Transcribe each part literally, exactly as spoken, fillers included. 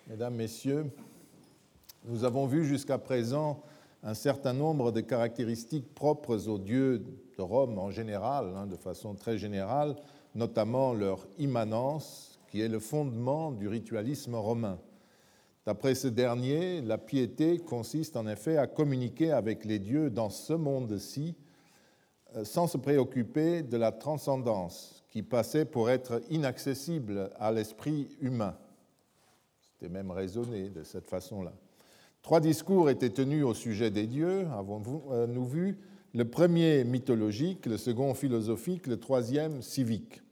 Mesdames, Messieurs, nous avons vu jusqu'à présent un certain nombre de caractéristiques propres aux dieux de Rome en général, hein, de façon très générale, notamment leur immanence, qui est le fondement du ritualisme romain. D'après ce dernier, la piété consiste en effet à communiquer avec les dieux dans ce monde-ci sans se préoccuper de la transcendance qui passait pour être inaccessible à l'esprit humain. C'était même raisonné de cette façon-là. Trois discours étaient tenus au sujet des dieux, avons-nous vu, le premier mythologique, le second philosophique, le troisième civique.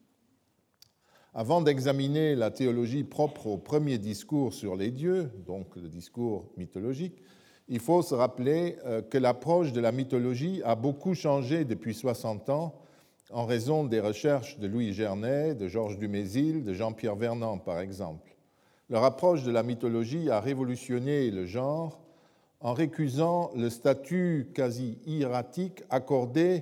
Avant d'examiner la théologie propre au premier discours sur les dieux, donc le discours mythologique, il faut se rappeler que l'approche de la mythologie a beaucoup changé depuis soixante ans en raison des recherches de Louis Gernet, de Georges Dumézil, de Jean-Pierre Vernant, par exemple. Leur approche de la mythologie a révolutionné le genre en récusant le statut quasi hiératique accordé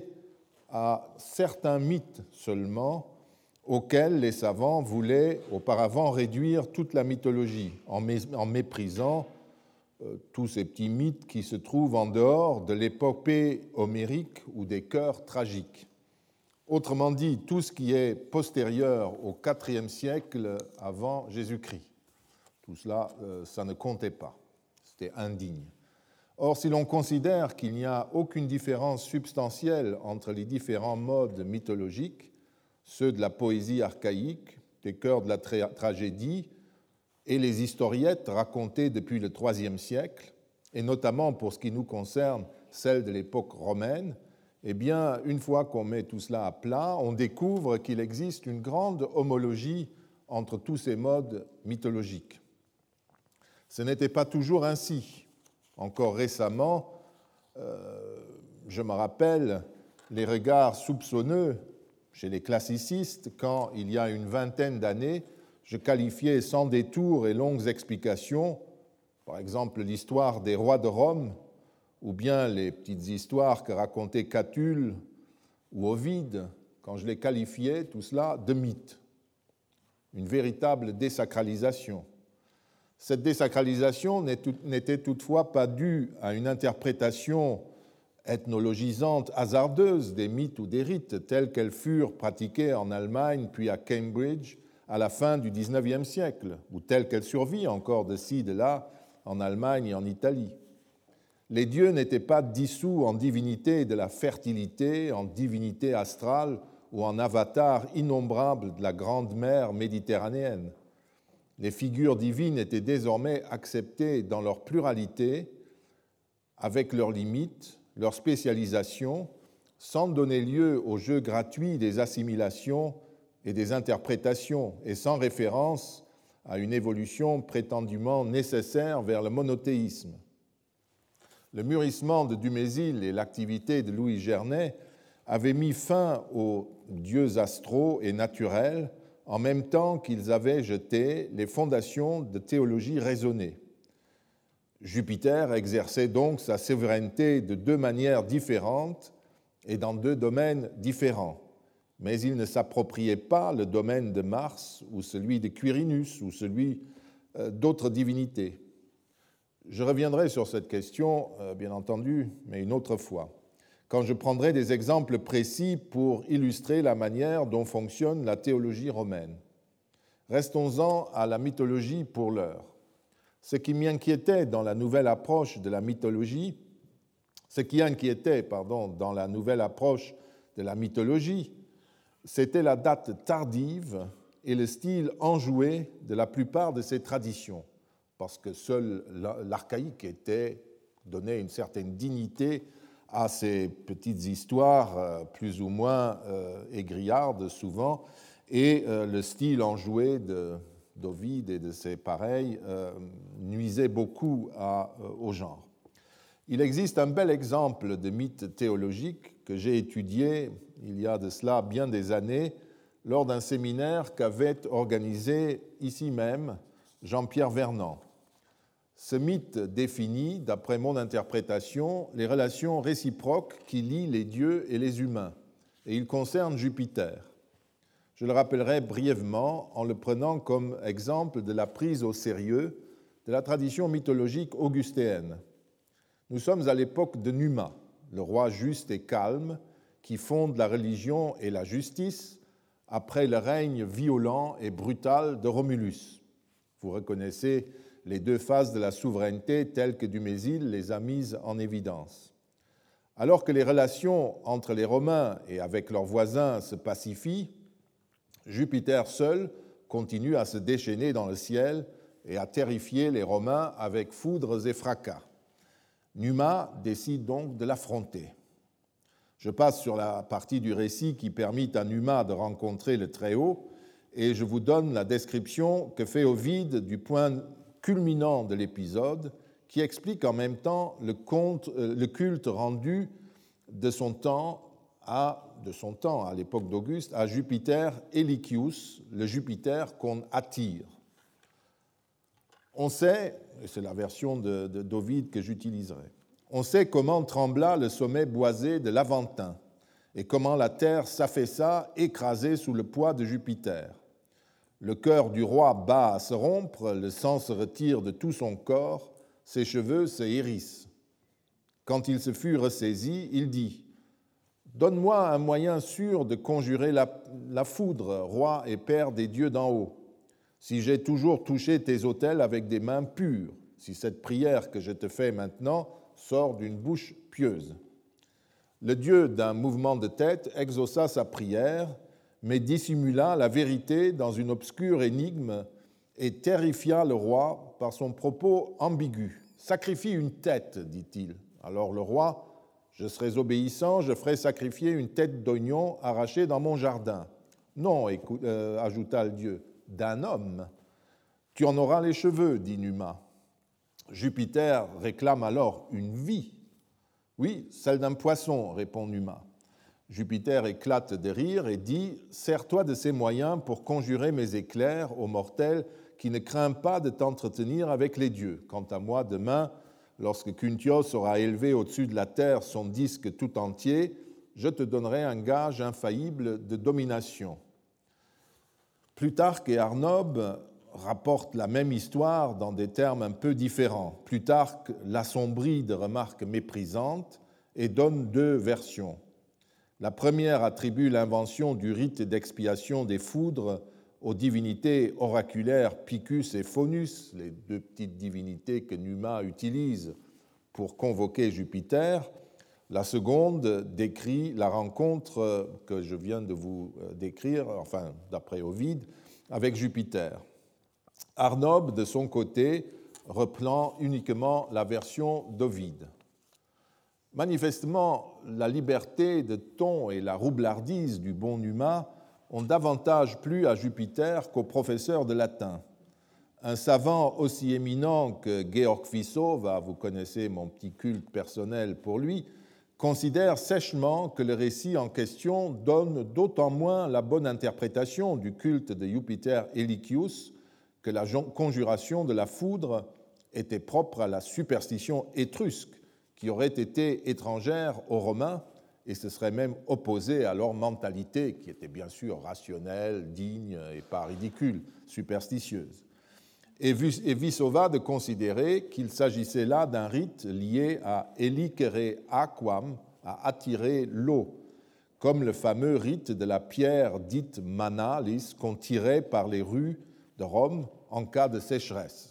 à certains mythes seulement, auxquels les savants voulaient auparavant réduire toute la mythologie, en méprisant euh, tous ces petits mythes qui se trouvent en dehors de l'épopée homérique ou des chœurs tragiques. Autrement dit, tout ce qui est postérieur au quatrième siècle avant Jésus-Christ. Tout cela, euh, ça ne comptait pas, c'était indigne. Or, si l'on considère qu'il n'y a aucune différence substantielle entre les différents modes mythologiques, ceux de la poésie archaïque, des chœurs de la tra- tragédie et les historiettes racontées depuis le troisième siècle, et notamment pour ce qui nous concerne, celles de l'époque romaine, eh bien, une fois qu'on met tout cela à plat, on découvre qu'il existe une grande homologie entre tous ces modes mythologiques. Ce n'était pas toujours ainsi. Encore récemment, euh, je me rappelle les regards soupçonneux chez les classicistes quand, il y a une vingtaine d'années, je qualifiais sans détour et longues explications, par exemple l'histoire des rois de Rome, ou bien les petites histoires que racontait Catulle ou Ovide, quand je les qualifiais, tout cela, de mythes. Une véritable désacralisation. Cette désacralisation n'était toutefois pas due à une interprétation ethnologisante hasardeuse des mythes ou des rites tels qu'elles furent pratiquées en Allemagne puis à Cambridge à la fin du dix-neuvième siècle, ou telles qu'elles survivent encore de ci, de là, en Allemagne et en Italie. Les dieux n'étaient pas dissous en divinités de la fertilité, en divinités astrales ou en avatars innombrables de la grande mer méditerranéenne. Les figures divines étaient désormais acceptées dans leur pluralité, avec leurs limites, leur spécialisation, sans donner lieu au jeu gratuit des assimilations et des interprétations, et sans référence à une évolution prétendument nécessaire vers le monothéisme. Le mûrissement de Dumézil et l'activité de Louis Gernet avaient mis fin aux dieux astraux et naturels en même temps qu'ils avaient jeté les fondations de théologie raisonnée. Jupiter exerçait donc sa souveraineté de deux manières différentes et dans deux domaines différents, mais il ne s'appropriait pas le domaine de Mars ou celui de Quirinus ou celui d'autres divinités. Je reviendrai sur cette question, bien entendu, mais une autre fois, quand je prendrai des exemples précis pour illustrer la manière dont fonctionne la théologie romaine. Restons-en à la mythologie pour l'heure. Ce qui m'inquiétait dans la nouvelle approche de la mythologie, ce qui inquiétait, pardon, dans la nouvelle approche de la mythologie, c'était la date tardive et le style enjoué de la plupart de ces traditions, parce que seul l'archaïque était donnait une certaine dignité à ces petites histoires plus ou moins aigriardes souvent, et le style enjoué de d'Ovide et de ses pareils euh, nuisait beaucoup à, euh, au genre. Il existe un bel exemple de mythe théologique que j'ai étudié il y a de cela bien des années lors d'un séminaire qu'avait organisé ici même Jean-Pierre Vernant. Ce mythe définit, d'après mon interprétation, les relations réciproques qui lient les dieux et les humains, et il concerne Jupiter. Je le rappellerai brièvement en le prenant comme exemple de la prise au sérieux de la tradition mythologique augustéenne. Nous sommes à l'époque de Numa, le roi juste et calme qui fonde la religion et la justice après le règne violent et brutal de Romulus. Vous reconnaissez les deux phases de la souveraineté telles que Dumézil les a mises en évidence. Alors que les relations entre les Romains et avec leurs voisins se pacifient, Jupiter seul continue à se déchaîner dans le ciel et à terrifier les Romains avec foudres et fracas. Numa décide donc de l'affronter. Je passe sur la partie du récit qui permet à Numa de rencontrer le Très-Haut et je vous donne la description que fait Ovide du point culminant de l'épisode qui explique en même temps le, conte, le culte rendu de son temps à, de son temps, à l'époque d'Auguste, à Jupiter Elicius, le Jupiter qu'on attire. On sait, et c'est la version de, de, d'Ovide que j'utiliserai, on sait comment trembla le sommet boisé de l'Aventin et comment la terre s'affaissa écrasée sous le poids de Jupiter. Le cœur du roi bat à se rompre, le sang se retire de tout son corps, ses cheveux se hérissent. Quand il se fut ressaisi, il dit « Donne-moi un moyen sûr de conjurer la, la foudre, roi et père des dieux d'en haut. Si j'ai toujours touché tes autels avec des mains pures, si cette prière que je te fais maintenant sort d'une bouche pieuse. » Le dieu, d'un mouvement de tête, exauça sa prière, mais dissimula la vérité dans une obscure énigme et terrifia le roi par son propos ambigu. « Sacrifie une tête, dit-il. » Alors le roi, « Je serai obéissant, je ferai sacrifier une tête d'oignon arrachée dans mon jardin. »« Non, écoute, euh, ajouta le dieu, d'un homme. »« Tu en auras les cheveux, dit Numa. » Jupiter réclame alors une vie. « Oui, celle d'un poisson, répond Numa. » Jupiter éclate de rire et dit « Sers-toi de ces moyens pour conjurer mes éclairs aux mortels qui ne craint pas de t'entretenir avec les dieux. Quant à moi, demain, lorsque Kuntios aura élevé au-dessus de la terre son disque tout entier, je te donnerai un gage infaillible de domination. » Plutarque et Arnobe rapportent la même histoire dans des termes un peu différents. Plutarque l'assombrit de remarques méprisantes et donne deux versions. La première attribue l'invention du rite d'expiation des foudres aux divinités oraculaires Picus et Faunus, les deux petites divinités que Numa utilise pour convoquer Jupiter. La seconde décrit la rencontre que je viens de vous décrire, enfin d'après Ovide, avec Jupiter. Arnobe, de son côté, reprend uniquement la version d'Ovide. Manifestement, la liberté de ton et la roublardise du bon Numa ont davantage plu à Jupiter qu'au professeur de latin. Un savant aussi éminent que Georg Vissova, vous connaissez mon petit culte personnel pour lui, considère sèchement que le récit en question donne d'autant moins la bonne interprétation du culte de Jupiter Elicius que la conjuration de la foudre était propre à la superstition étrusque qui aurait été étrangère aux Romains et se serait même opposée à leur mentalité, qui était bien sûr rationnelle, digne et pas ridicule, superstitieuse. Et Vissova de considérer qu'il s'agissait là d'un rite lié à elicere aquam, à attirer l'eau, comme le fameux rite de la pierre dite manalis qu'on tirait par les rues de Rome en cas de sécheresse.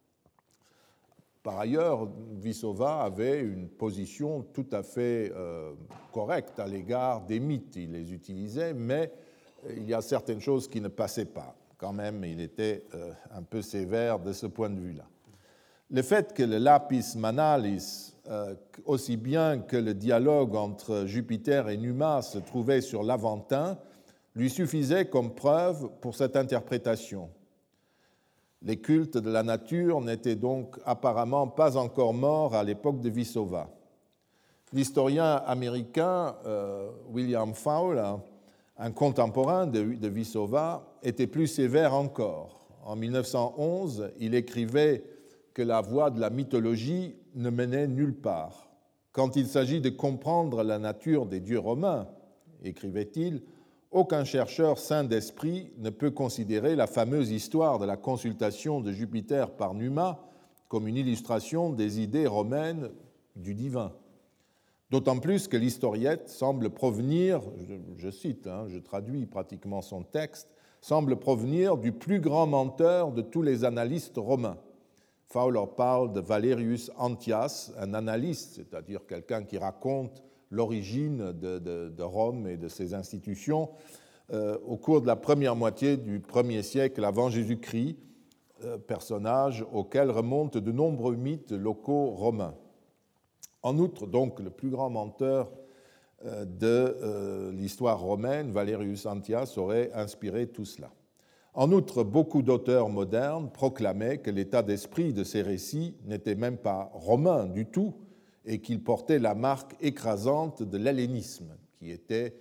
Par ailleurs, Vissova avait une position tout à fait euh, correcte à l'égard des mythes. Il les utilisait, mais il y a certaines choses qui ne passaient pas. Quand même, il était euh, un peu sévère de ce point de vue-là. Le fait que le lapis manalis, euh, aussi bien que le dialogue entre Jupiter et Numa se trouvait sur l'Aventin, lui suffisait comme preuve pour cette interprétation. Les cultes de la nature n'étaient donc apparemment pas encore morts à l'époque de Vissova. L'historien américain euh, William Fowler, un contemporain de, de Vissova, était plus sévère encore. En mille neuf cent onze, il écrivait que la voie de la mythologie ne menait nulle part. Quand il s'agit de comprendre la nature des dieux romains, écrivait-il, aucun chercheur sain d'esprit ne peut considérer la fameuse histoire de la consultation de Jupiter par Numa comme une illustration des idées romaines du divin. D'autant plus que l'historiette semble provenir, je, je cite, hein, je traduis pratiquement son texte, semble provenir du plus grand menteur de tous les analystes romains. Fowler parle de Valerius Antias, un analyste, c'est-à-dire quelqu'un qui raconte l'origine de, de, de Rome et de ses institutions euh, au cours de la première moitié du premier siècle avant Jésus-Christ, euh, personnage auquel remontent de nombreux mythes locaux romains. En outre, donc, le plus grand menteur euh, de euh, l'histoire romaine, Valerius Antias, aurait inspiré tout cela. En outre, beaucoup d'auteurs modernes proclamaient que l'état d'esprit de ces récits n'était même pas romain du tout et qu'il portait la marque écrasante de l'hellénisme, qui était,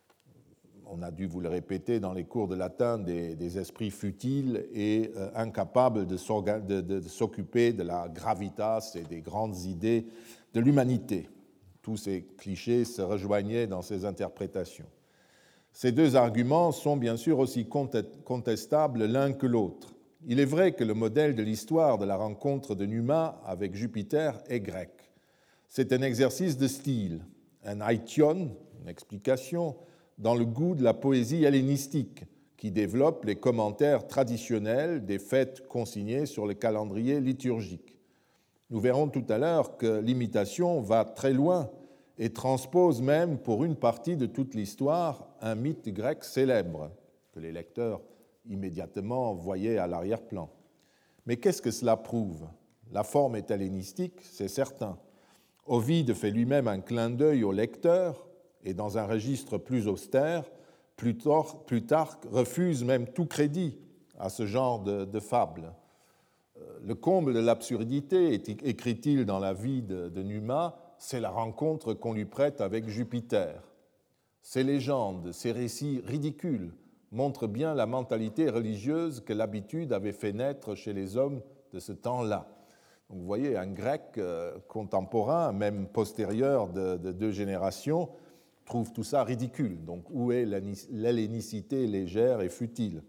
on a dû vous le répéter dans les cours de latin, des, des esprits futiles et euh, incapables de, de, de, de s'occuper de la gravitas et des grandes idées de l'humanité. Tous ces clichés se rejoignaient dans ces interprétations. Ces deux arguments sont bien sûr aussi contestables l'un que l'autre. Il est vrai que le modèle de l'histoire de la rencontre de Numa avec Jupiter est grec. C'est un exercice de style, un aition, une explication, dans le goût de la poésie hellénistique, qui développe les commentaires traditionnels des fêtes consignées sur le calendrier liturgique. Nous verrons tout à l'heure que l'imitation va très loin et transpose même pour une partie de toute l'histoire un mythe grec célèbre, que les lecteurs immédiatement voyaient à l'arrière-plan. Mais qu'est-ce que cela prouve? La forme est hellénistique, c'est certain. Ovide fait lui-même un clin d'œil au lecteur, et dans un registre plus austère, Plutarque refuse même tout crédit à ce genre de, de fable. Le comble de l'absurdité, écrit-il dans la vie de, de Numa, c'est la rencontre qu'on lui prête avec Jupiter. Ces légendes, ces récits ridicules montrent bien la mentalité religieuse que l'habitude avait fait naître chez les hommes de ce temps-là. Donc vous voyez, un grec euh, contemporain, même postérieur de, de deux générations, trouve tout ça ridicule. Donc où est l'hellénicité légère et futile?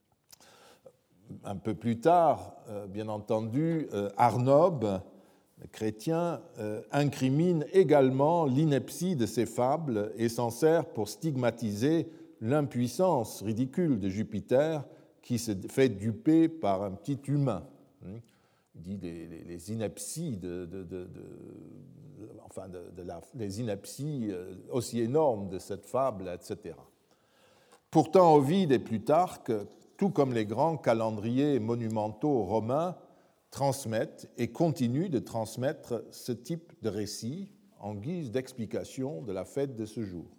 Un peu plus tard, euh, bien entendu, euh, Arnobe, le chrétien, euh, incrimine également l'ineptie de ces fables et s'en sert pour stigmatiser l'impuissance ridicule de Jupiter qui se fait duper par un petit humain. Il dit les, les, les inepties de, de, de, de, enfin de, de la, les inepties aussi énormes de cette fable, et cetera. Pourtant, Ovide et Plutarque, tout comme les grands calendriers monumentaux romains, transmettent et continuent de transmettre ce type de récit en guise d'explication de la fête de ce jour.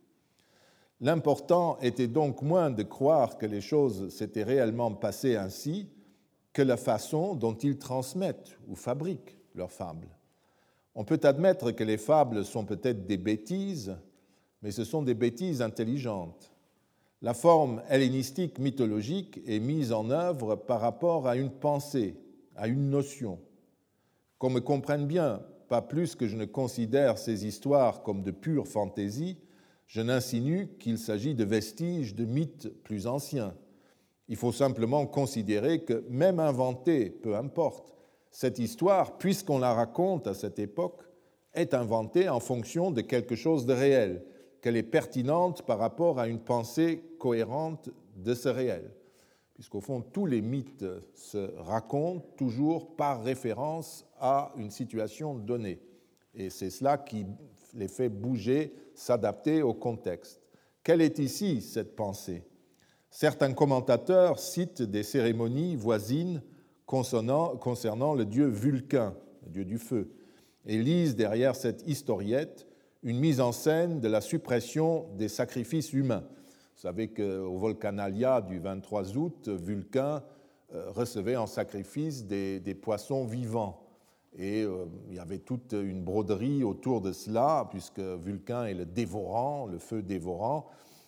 L'important était donc moins de croire que les choses s'étaient réellement passées ainsi que la façon dont ils transmettent ou fabriquent leurs fables. On peut admettre que les fables sont peut-être des bêtises, mais ce sont des bêtises intelligentes. La forme hellénistique mythologique est mise en œuvre par rapport à une pensée, à une notion. Qu'on me comprenne bien, pas plus que je ne considère ces histoires comme de pure fantaisie, je n'insinue qu'il s'agit de vestiges de mythes plus anciens. Il faut simplement considérer que, même inventée, peu importe, cette histoire, puisqu'on la raconte à cette époque, est inventée en fonction de quelque chose de réel, qu'elle est pertinente par rapport à une pensée cohérente de ce réel. Puisqu'au fond, tous les mythes se racontent toujours par référence à une situation donnée. Et c'est cela qui les fait bouger, s'adapter au contexte. Quelle est ici cette pensée? Certains commentateurs citent des cérémonies voisines concernant, concernant le dieu Vulcain, le dieu du feu, et lisent derrière cette historiette une mise en scène de la suppression des sacrifices humains. Vous savez qu'au Volcanalia du vingt-trois août, Vulcain recevait en sacrifice des, des poissons vivants. Et euh, il y avait toute une broderie autour de cela, puisque Vulcain est le dévorant, le feu dévorant,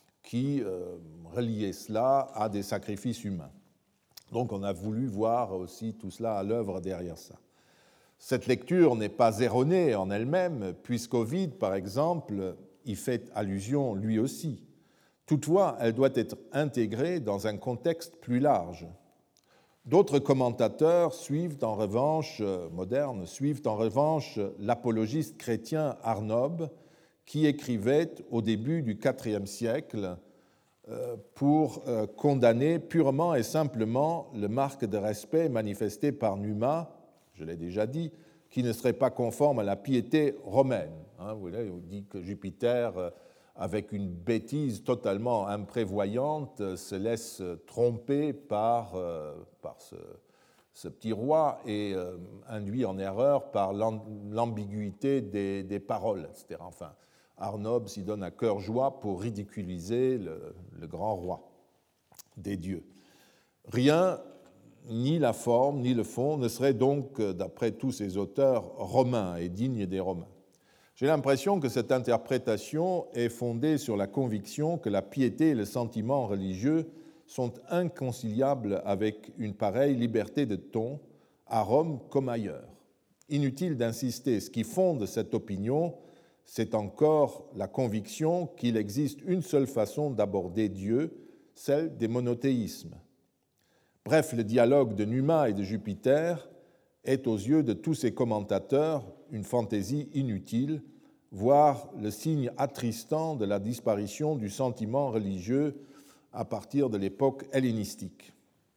qui euh, reliait cela à des sacrifices humains. Donc on a voulu voir aussi tout cela à l'œuvre derrière ça. Cette lecture n'est pas erronée en elle-même, puisqu'Ovide, par exemple, y fait allusion lui aussi. Toutefois, elle doit être intégrée dans un contexte plus large. D'autres commentateurs suivent en revanche, euh, modernes, suivent en revanche l'apologiste chrétien Arnob, qui écrivait au début du quatrième siècle euh, pour euh, condamner purement et simplement le marque de respect manifesté par Numa, je l'ai déjà dit, qui ne serait pas conforme à la piété romaine. Hein, vous voyez, on dit que Jupiter, euh, avec une bêtise totalement imprévoyante, euh, se laisse tromper par, euh, par ce, ce petit roi et euh, induit en erreur par l'ambiguïté des, des paroles, et cetera. Enfin, Arnob s'y donne à cœur joie pour ridiculiser le, le grand roi des dieux. Rien, ni la forme, ni le fond, ne serait donc, d'après tous ces auteurs, romain et digne des Romains. J'ai l'impression que cette interprétation est fondée sur la conviction que la piété et le sentiment religieux sont inconciliables avec une pareille liberté de ton, à Rome comme ailleurs. Inutile d'insister, ce qui fonde cette opinion, c'est encore la conviction qu'il existe une seule façon d'aborder Dieu, celle des monothéismes. Bref, le dialogue de Numa et de Jupiter est aux yeux de tous ces commentateurs une fantaisie inutile, voire le signe attristant de la disparition du sentiment religieux à partir de l'époque hellénistique.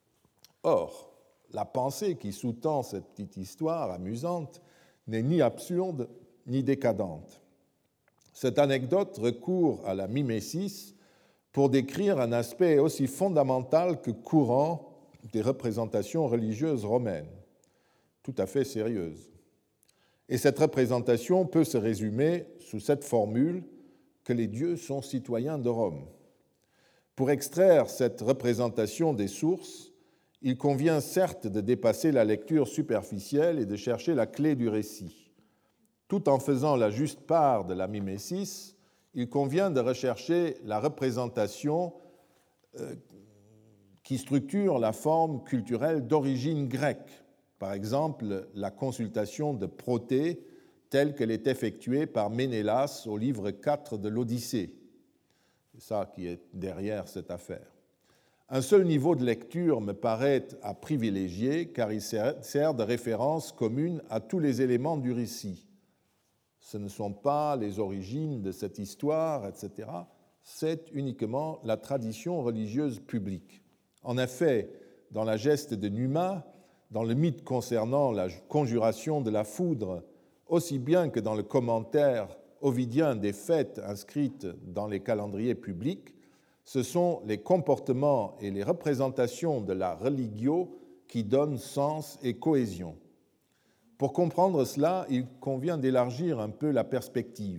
Or, la pensée qui sous-tend cette petite histoire amusante n'est ni absurde ni décadente. Cette anecdote recourt à la mimésis pour décrire un aspect aussi fondamental que courant des représentations religieuses romaines, tout à fait sérieuses. Et cette représentation peut se résumer sous cette formule que les dieux sont citoyens de Rome. Pour extraire cette représentation des sources, il convient certes de dépasser la lecture superficielle et de chercher la clé du récit. Tout en faisant la juste part de la mimésis, il convient de rechercher la représentation euh, qui structure la forme culturelle d'origine grecque, par exemple la consultation de Protée telle qu'elle est effectuée par Ménélas au livre quatre de l'Odyssée. C'est ça qui est derrière cette affaire. Un seul niveau de lecture me paraît à privilégier car il sert de référence commune à tous les éléments du récit. Ce ne sont pas les origines de cette histoire, et cetera. C'est uniquement la tradition religieuse publique. En effet, dans la geste de Numa, dans le mythe concernant la conjuration de la foudre, aussi bien que dans le commentaire ovidien des fêtes inscrites dans les calendriers publics, ce sont les comportements et les représentations de la religio qui donnent sens et cohésion. Pour comprendre cela, il convient d'élargir un peu la perspective.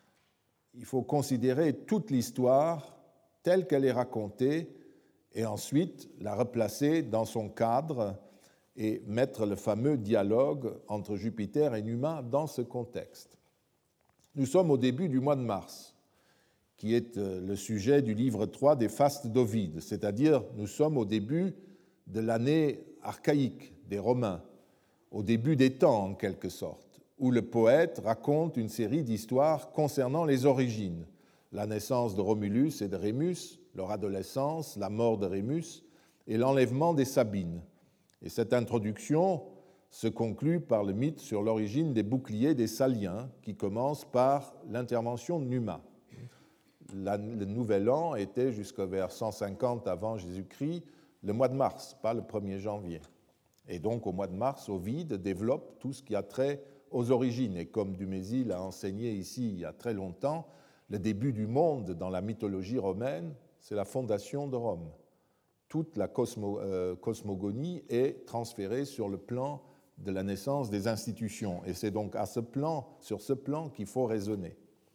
Il faut considérer toute l'histoire telle qu'elle est racontée et ensuite la replacer dans son cadre et mettre le fameux dialogue entre Jupiter et Numa dans ce contexte. Nous sommes au début du mois de mars, qui est le sujet du livre trois des Fastes d'Ovide, c'est-à-dire nous sommes au début de l'année archaïque des Romains, au début des temps en quelque sorte, où le poète raconte une série d'histoires concernant les origines, la naissance de Romulus et de Rémus, leur adolescence, la mort de Rémus et l'enlèvement des Sabines. Et cette introduction se conclut par le mythe sur l'origine des boucliers des Saliens, qui commence par l'intervention de Numa. La, le nouvel an était jusqu'à vers cent cinquante avant Jésus-Christ, le mois de mars, pas le premier janvier. Et donc au mois de mars, Ovide développe tout ce qui a trait aux origines. Et comme Dumézil l'a enseigné ici il y a très longtemps, le début du monde dans la mythologie romaine, c'est la fondation de Rome. Toute la cosmo, euh, cosmogonie est transférée sur le plan de la naissance des institutions. Et c'est donc à ce plan, sur ce plan qu'il faut raisonner.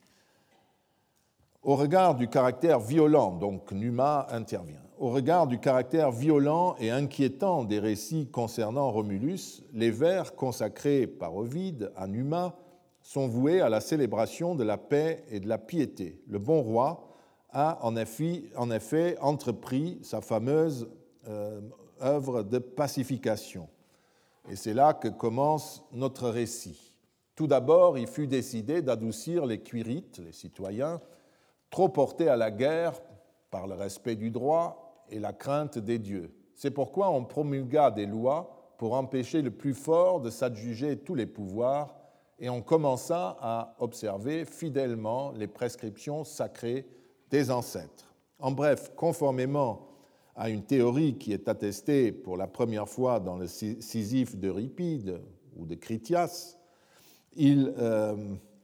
Au regard du caractère violent, donc Numa intervient, au regard du caractère violent et inquiétant des récits concernant Romulus, les vers consacrés par Ovide à Numa sont voués à la célébration de la paix et de la piété. Le bon roi a en effet, en effet entrepris sa fameuse euh, œuvre de pacification. Et c'est là que commence notre récit. Tout d'abord, il fut décidé d'adoucir les Quirites, les citoyens, trop portés à la guerre par le respect du droit et la crainte des dieux. C'est pourquoi on promulgua des lois pour empêcher le plus fort de s'adjuger tous les pouvoirs, et on commença à observer fidèlement les prescriptions sacrées des ancêtres. En bref, conformément à une théorie qui est attestée pour la première fois dans le Sisyphe d'Euripide ou de Critias, il, euh,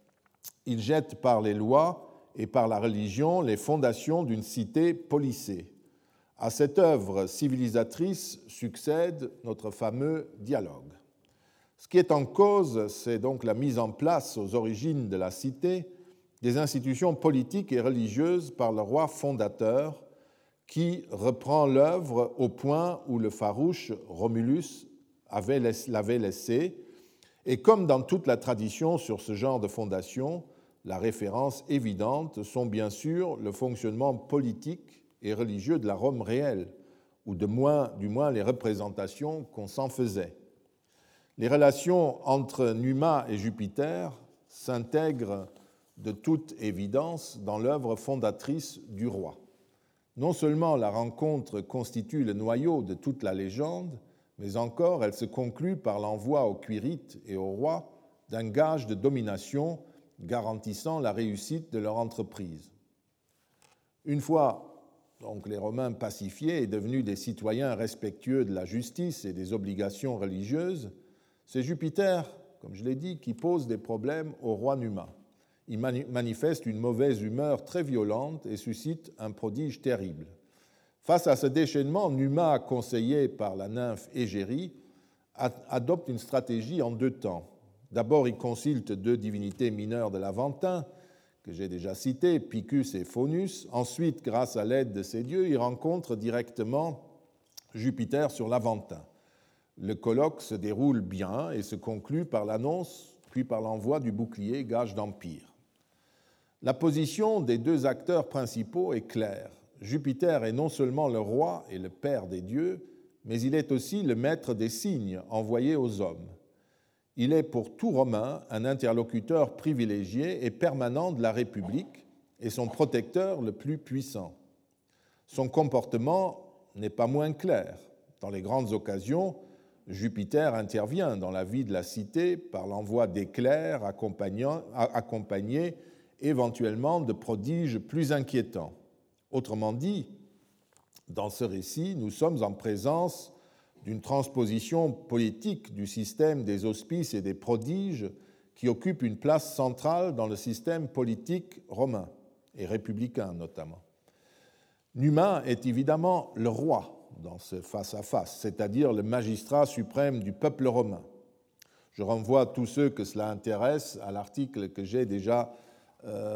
il jette par les lois et par la religion les fondations d'une cité policée. À cette œuvre civilisatrice succède notre fameux dialogue. Ce qui est en cause, c'est donc la mise en place aux origines de la cité des institutions politiques et religieuses par le roi fondateur qui reprend l'œuvre au point où le farouche Romulus avait, l'avait laissé. Et comme dans toute la tradition sur ce genre de fondation, la référence évidente sont bien sûr le fonctionnement politique et religieux de la Rome réelle, ou de moins, du moins les représentations qu'on s'en faisait. Les relations entre Numa et Jupiter s'intègrent de toute évidence dans l'œuvre fondatrice du roi. Non seulement la rencontre constitue le noyau de toute la légende, mais encore elle se conclut par l'envoi aux Quirites et au roi d'un gage de domination garantissant la réussite de leur entreprise. Une fois donc les Romains pacifiés et devenus des citoyens respectueux de la justice et des obligations religieuses, c'est Jupiter, comme je l'ai dit, qui pose des problèmes au roi Numa. Il manifeste une mauvaise humeur très violente et suscite un prodige terrible. Face à ce déchaînement, Numa, conseillé par la nymphe Égérie, adopte une stratégie en deux temps. D'abord, il consulte deux divinités mineures de l'Aventin, que j'ai déjà citées, Picus et Faunus. Ensuite, grâce à l'aide de ces dieux, il rencontre directement Jupiter sur l'Aventin. Le colloque se déroule bien et se conclut par l'annonce, puis par l'envoi du bouclier, gage d'empire. La position des deux acteurs principaux est claire. Jupiter est non seulement le roi et le père des dieux, mais il est aussi le maître des signes envoyés aux hommes. Il est pour tout Romain un interlocuteur privilégié et permanent de la République et son protecteur le plus puissant. Son comportement n'est pas moins clair. Dans les grandes occasions, Jupiter intervient dans la vie de la cité par l'envoi d'éclairs accompagnés éventuellement de prodiges plus inquiétants. Autrement dit, dans ce récit, nous sommes en présence d'une transposition politique du système des auspices et des prodiges qui occupe une place centrale dans le système politique romain et républicain notamment. Numa est évidemment le roi dans ce face-à-face, c'est-à-dire le magistrat suprême du peuple romain. Je renvoie tous ceux que cela intéresse à l'article que j'ai déjà euh,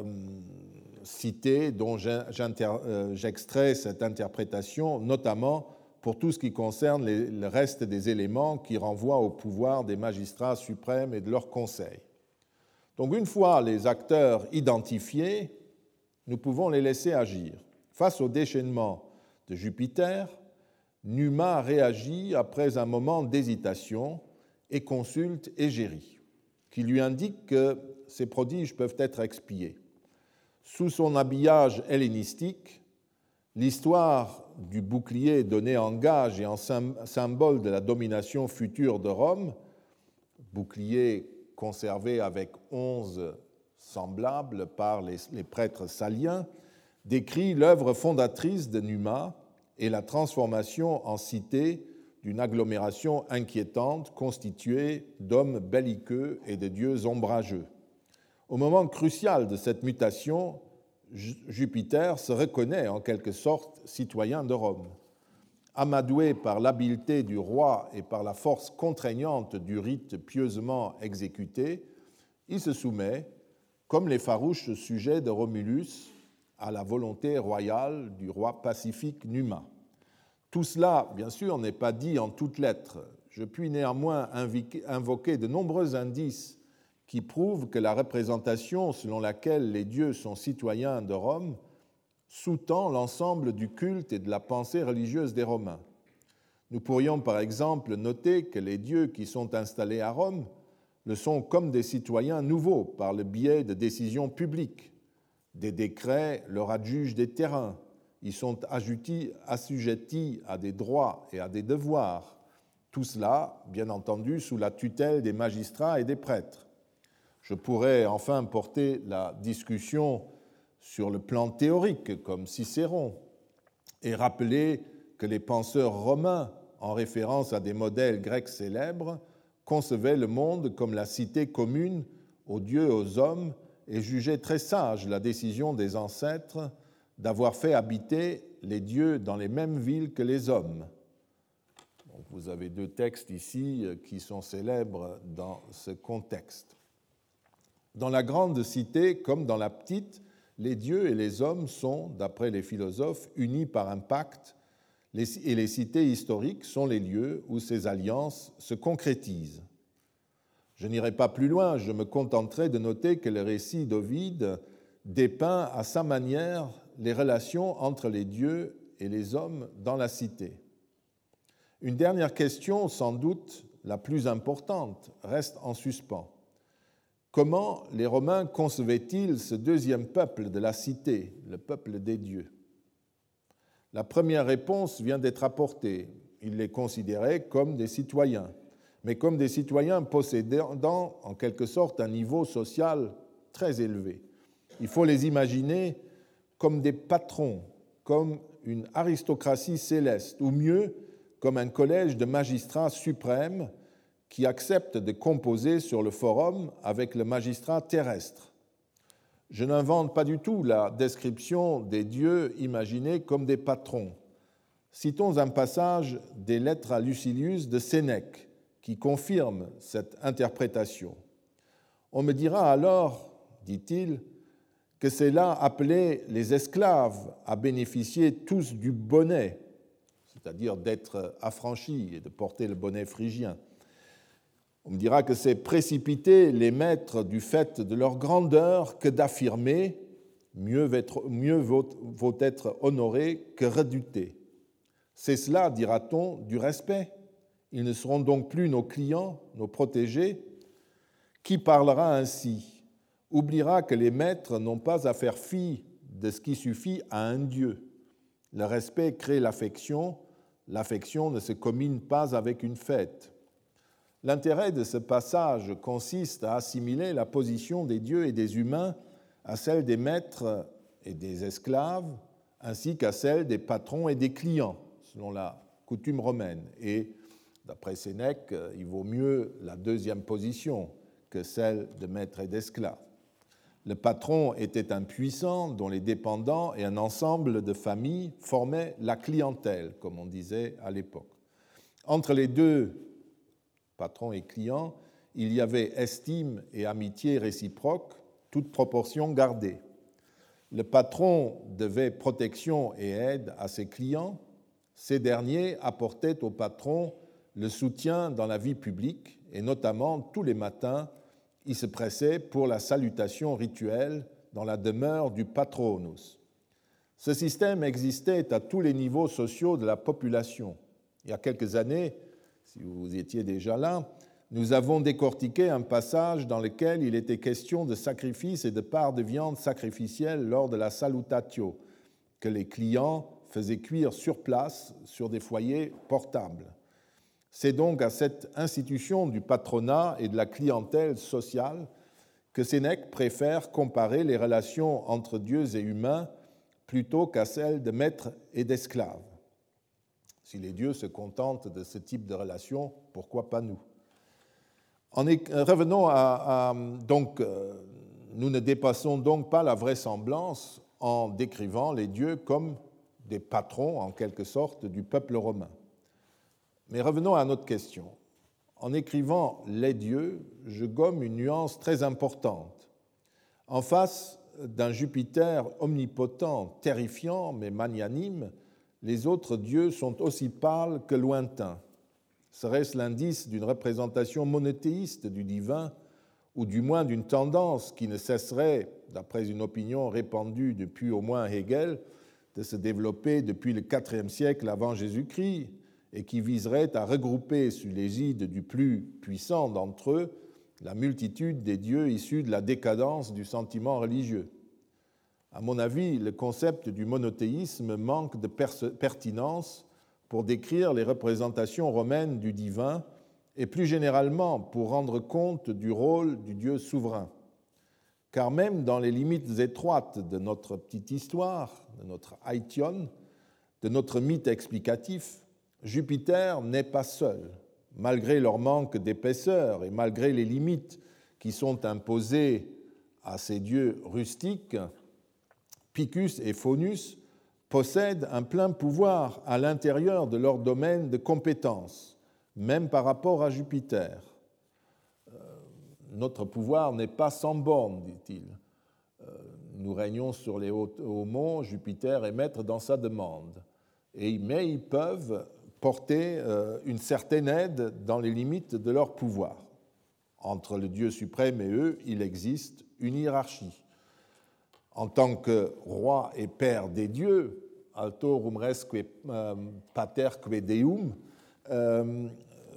cité, dont j'extrais cette interprétation, notamment pour tout ce qui concerne les, le reste des éléments qui renvoient au pouvoir des magistrats suprêmes et de leurs conseils. Donc une fois les acteurs identifiés, nous pouvons les laisser agir. Face au déchaînement de Jupiter, Numa réagit après un moment d'hésitation et consulte Égérie, qui lui indique que ces prodiges peuvent être expiés. Sous son habillage hellénistique, l'histoire du bouclier donné en gage et en symbole de la domination future de Rome, bouclier conservé avec onze semblables par les, les prêtres saliens, décrit l'œuvre fondatrice de Numa et la transformation en cité d'une agglomération inquiétante constituée d'hommes belliqueux et de dieux ombrageux. Au moment crucial de cette mutation, Jupiter se reconnaît en quelque sorte citoyen de Rome. Amadoué par l'habileté du roi et par la force contraignante du rite pieusement exécuté, il se soumet, comme les farouches sujets de Romulus, à la volonté royale du roi pacifique Numa. Tout cela, bien sûr, n'est pas dit en toutes lettres. Je puis néanmoins invoquer de nombreux indices qui prouvent que la représentation selon laquelle les dieux sont citoyens de Rome sous-tend l'ensemble du culte et de la pensée religieuse des Romains. Nous pourrions par exemple noter que les dieux qui sont installés à Rome le sont comme des citoyens nouveaux par le biais de décisions publiques. Des décrets leur adjugent des terrains, ils sont assujettis à des droits et à des devoirs. Tout cela, bien entendu, sous la tutelle des magistrats et des prêtres. Je pourrais enfin porter la discussion sur le plan théorique, comme Cicéron, et rappeler que les penseurs romains, en référence à des modèles grecs célèbres, concevaient le monde comme la cité commune aux dieux et aux hommes et jugeaient très sage la décision des ancêtres d'avoir fait habiter les dieux dans les mêmes villes que les hommes. Donc vous avez deux textes ici qui sont célèbres dans ce contexte. Dans la grande cité comme dans la petite, les dieux et les hommes sont, d'après les philosophes, unis par un pacte, et les cités historiques sont les lieux où ces alliances se concrétisent. Je n'irai pas plus loin, je me contenterai de noter que le récit d'Ovide dépeint à sa manière les relations entre les dieux et les hommes dans la cité. Une dernière question, sans doute la plus importante, reste en suspens. Comment les Romains concevaient-ils ce deuxième peuple de la cité, le peuple des dieux ? La première réponse vient d'être apportée. Ils les considéraient comme des citoyens, mais comme des citoyens possédant en quelque sorte un niveau social très élevé. Il faut les imaginer comme des patrons, comme une aristocratie céleste, ou mieux, comme un collège de magistrats suprêmes qui acceptent de composer sur le forum avec le magistrat terrestre. Je n'invente pas du tout la description des dieux imaginés comme des patrons. Citons un passage des Lettres à Lucilius de Sénèque qui confirme cette interprétation. On me dira alors, dit-il, que c'est là appeler les esclaves à bénéficier tous du bonnet, c'est-à-dire d'être affranchis et de porter le bonnet phrygien. On me dira que c'est précipiter les maîtres du fait de leur grandeur que d'affirmer « mieux, mieux vaut, vaut être honoré que redouté ». C'est cela, dira-t-on, du respect. Ils ne seront donc plus nos clients, nos protégés. Qui parlera ainsi oubliera que les maîtres n'ont pas à faire fi de ce qui suffit à un Dieu. Le respect crée l'affection, l'affection ne se combine pas avec une fête. L'intérêt de ce passage consiste à assimiler la position des dieux et des humains à celle des maîtres et des esclaves, ainsi qu'à celle des patrons et des clients, selon la coutume romaine. Et, d'après Sénèque, il vaut mieux la deuxième position que celle de maître et d'esclave. Le patron était un puissant dont les dépendants et un ensemble de familles formaient la clientèle, comme on disait à l'époque. Entre les deux, patron et client, il y avait estime et amitié réciproque, toute proportion gardée. Le patron devait protection et aide à ses clients. Ces derniers apportaient au patron le soutien dans la vie publique et notamment tous les matins, il se pressait pour la salutation rituelle dans la demeure du patronus. Ce système existait à tous les niveaux sociaux de la population. Il y a quelques années, si vous étiez déjà là, nous avons décortiqué un passage dans lequel il était question de sacrifice et de part de viande sacrificielle lors de la salutatio, que les clients faisaient cuire sur place sur des foyers portables. C'est donc à cette institution du patronat et de la clientèle sociale que Sénèque préfère comparer les relations entre dieux et humains plutôt qu'à celles de maîtres et d'esclaves. Si les dieux se contentent de ce type de relation, pourquoi pas nous ? En est, revenons à, à donc, euh, nous ne dépassons donc pas la vraisemblance en décrivant les dieux comme des patrons, en quelque sorte, du peuple romain. Mais revenons à notre question. En écrivant les dieux, je gomme une nuance très importante. En face d'un Jupiter omnipotent, terrifiant, mais magnanime, les autres dieux sont aussi pâles que lointains. Serait-ce l'indice d'une représentation monothéiste du divin, ou du moins d'une tendance qui ne cesserait, d'après une opinion répandue depuis au moins Hegel, de se développer depuis le quatrième siècle avant Jésus-Christ et qui viserait à regrouper sous l'égide du plus puissant d'entre eux la multitude des dieux issus de la décadence du sentiment religieux. À mon avis, le concept du monothéisme manque de pertinence pour décrire les représentations romaines du divin et plus généralement pour rendre compte du rôle du Dieu souverain. Car même dans les limites étroites de notre petite histoire, de notre aition, de notre mythe explicatif, Jupiter n'est pas seul. Malgré leur manque d'épaisseur et malgré les limites qui sont imposées à ces dieux rustiques, Picus et Faunus possèdent un plein pouvoir à l'intérieur de leur domaine de compétence, même par rapport à Jupiter. Euh, notre pouvoir n'est pas sans borne, dit-il. Euh, nous régnons sur les hauts, hauts monts, Jupiter est maître dans sa demande. Et, mais ils peuvent porter euh, une certaine aide dans les limites de leur pouvoir. Entre le Dieu suprême et eux, il existe une hiérarchie. En tant que roi et père des dieux, altorum resque paterque deum, euh,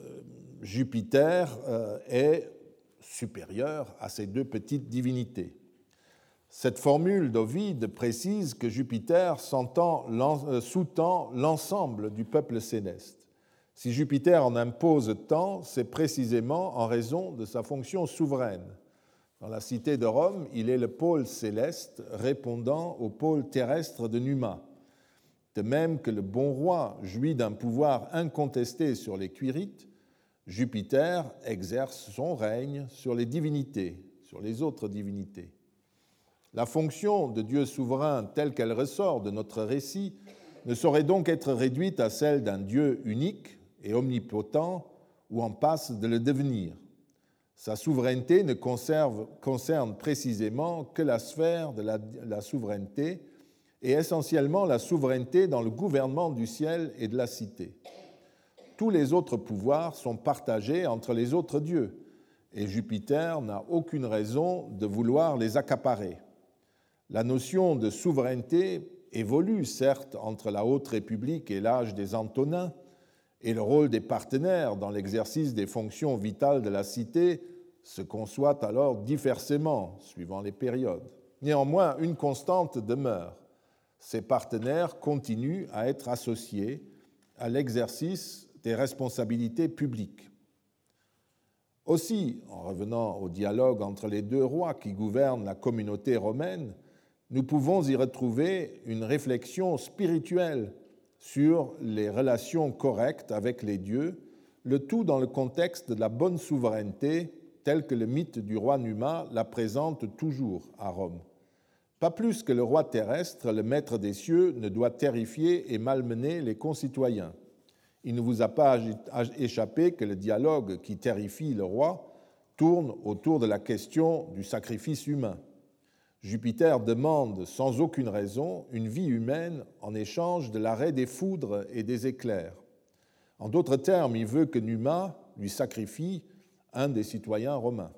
Jupiter euh, est supérieur à ces deux petites divinités. Cette formule d'Ovide précise que Jupiter sous-tend l'ensemble du peuple céleste. Si Jupiter en impose tant, c'est précisément en raison de sa fonction souveraine. Dans la cité de Rome, il est le pôle céleste répondant au pôle terrestre de Numa. De même que le bon roi jouit d'un pouvoir incontesté sur les Quirites, Jupiter exerce son règne sur les divinités, sur les autres divinités. La fonction de Dieu souverain telle qu'elle ressort de notre récit ne saurait donc être réduite à celle d'un Dieu unique et omnipotent ou en passe de le devenir. Sa souveraineté ne conserve, concerne précisément que la sphère de la, la souveraineté et essentiellement la souveraineté dans le gouvernement du ciel et de la cité. Tous les autres pouvoirs sont partagés entre les autres dieux et Jupiter n'a aucune raison de vouloir les accaparer. La notion de souveraineté évolue certes entre la Haute République et l'âge des Antonins, et le rôle des partenaires dans l'exercice des fonctions vitales de la cité se conçoit alors diversement, suivant les périodes. Néanmoins, une constante demeure. Ces partenaires continuent à être associés à l'exercice des responsabilités publiques. Aussi, en revenant au dialogue entre les deux rois qui gouvernent la communauté romaine, nous pouvons y retrouver une réflexion spirituelle sur les relations correctes avec les dieux, le tout dans le contexte de la bonne souveraineté tel que le mythe du roi Numa la présente toujours à Rome. Pas plus que le roi terrestre, le maître des cieux ne doit terrifier et malmener les concitoyens. Il ne vous a pas échappé que le dialogue qui terrifie le roi tourne autour de la question du sacrifice humain. Jupiter demande sans aucune raison une vie humaine en échange de l'arrêt des foudres et des éclairs. En d'autres termes, il veut que Numa lui sacrifie un des citoyens romains.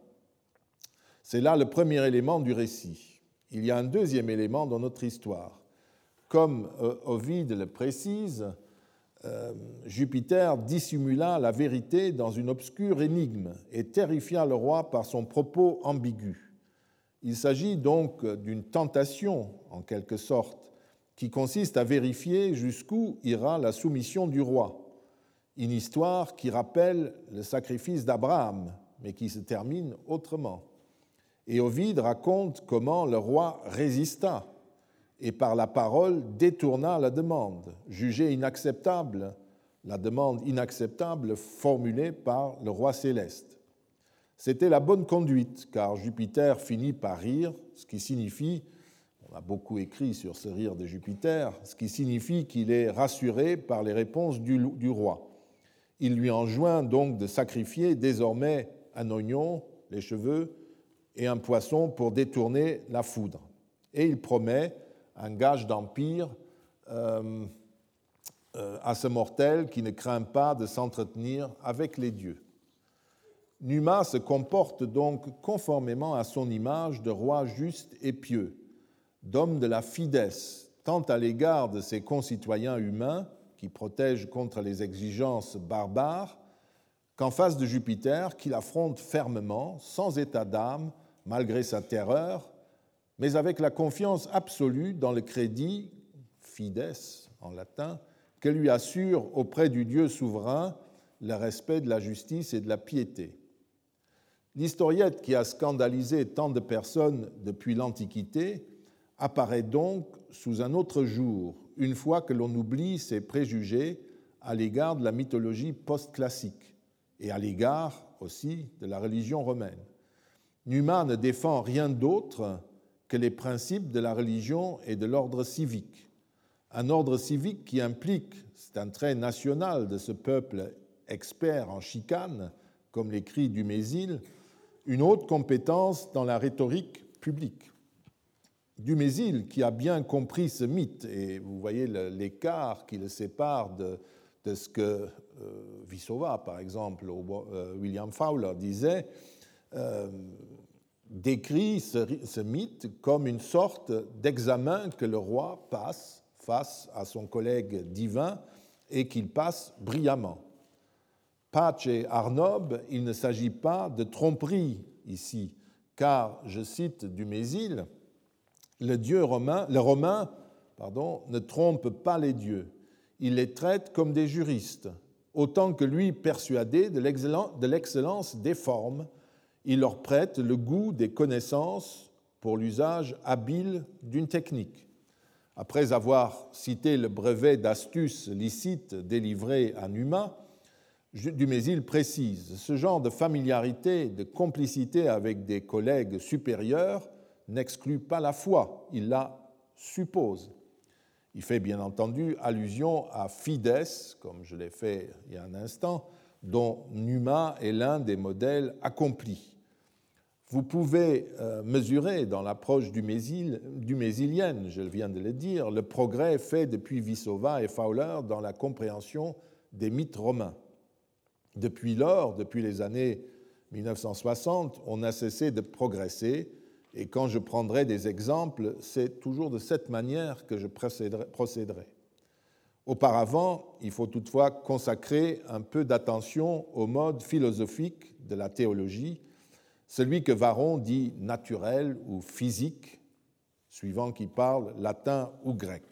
C'est là le premier élément du récit. Il y a un deuxième élément dans notre histoire. Comme Ovide le précise, euh, Jupiter dissimula la vérité dans une obscure énigme et terrifia le roi par son propos ambigu. Il s'agit donc d'une tentation, en quelque sorte, qui consiste à vérifier jusqu'où ira la soumission du roi. Une histoire qui rappelle le sacrifice d'Abraham, mais qui se termine autrement. Et Ovide raconte comment le roi résista et par la parole détourna la demande, jugée inacceptable, la demande inacceptable formulée par le roi céleste. C'était la bonne conduite, car Jupiter finit par rire, ce qui signifie, on a beaucoup écrit sur ce rire de Jupiter, ce qui signifie qu'il est rassuré par les réponses du, du roi. Il lui enjoint donc de sacrifier désormais un oignon, les cheveux, et un poisson pour détourner la foudre. Et il promet un gage d'empire euh, euh, à ce mortel qui ne craint pas de s'entretenir avec les dieux. Numa se comporte donc conformément à son image de roi juste et pieux, d'homme de la fidesse, tant à l'égard de ses concitoyens humains, qui protège contre les exigences barbares, qu'en face de Jupiter, qu'il affronte fermement, sans état d'âme, malgré sa terreur, mais avec la confiance absolue dans le crédit, fides en latin, que lui assure auprès du Dieu souverain le respect de la justice et de la piété. L'historiette qui a scandalisé tant de personnes depuis l'Antiquité apparaît donc sous un autre jour, une fois que l'on oublie ses préjugés à l'égard de la mythologie post-classique et à l'égard aussi de la religion romaine. Numa ne défend rien d'autre que les principes de la religion et de l'ordre civique. Un ordre civique qui implique, c'est un trait national de ce peuple expert en chicane, comme l'écrit Dumézil, une haute compétence dans la rhétorique publique. Dumézil, qui a bien compris ce mythe, et vous voyez l'écart qui le sépare de, de ce que euh, Vissova, par exemple, ou euh, William Fowler disait, euh, décrit ce, ce mythe comme une sorte d'examen que le roi passe face à son collègue divin et qu'il passe brillamment. Pace Arnob, il ne s'agit pas de tromperie ici, car, je cite Dumézil, le dieu romain, le romain pardon, ne trompe pas les dieux, il les traite comme des juristes, autant que lui persuadé de l'excellence des formes, il leur prête le goût des connaissances pour l'usage habile d'une technique. Après avoir cité le brevet d'astuce licite délivré à Numa, Dumézil précise « Ce genre de familiarité, de complicité avec des collègues supérieurs n'exclut pas la foi, il la suppose. » Il fait bien entendu allusion à Fides, comme je l'ai fait il y a un instant, dont Numa est l'un des modèles accomplis. Vous pouvez mesurer dans l'approche dumézilienne, je viens de le dire, le progrès fait depuis Vissova et Fowler dans la compréhension des mythes romains. Depuis lors, depuis les années mille neuf cent soixante, on n'a cessé de progresser, et quand je prendrai des exemples, c'est toujours de cette manière que je procéderai. Auparavant, il faut toutefois consacrer un peu d'attention au mode philosophique de la théologie, celui que Varron dit naturel ou physique, suivant qu'il parle latin ou grec.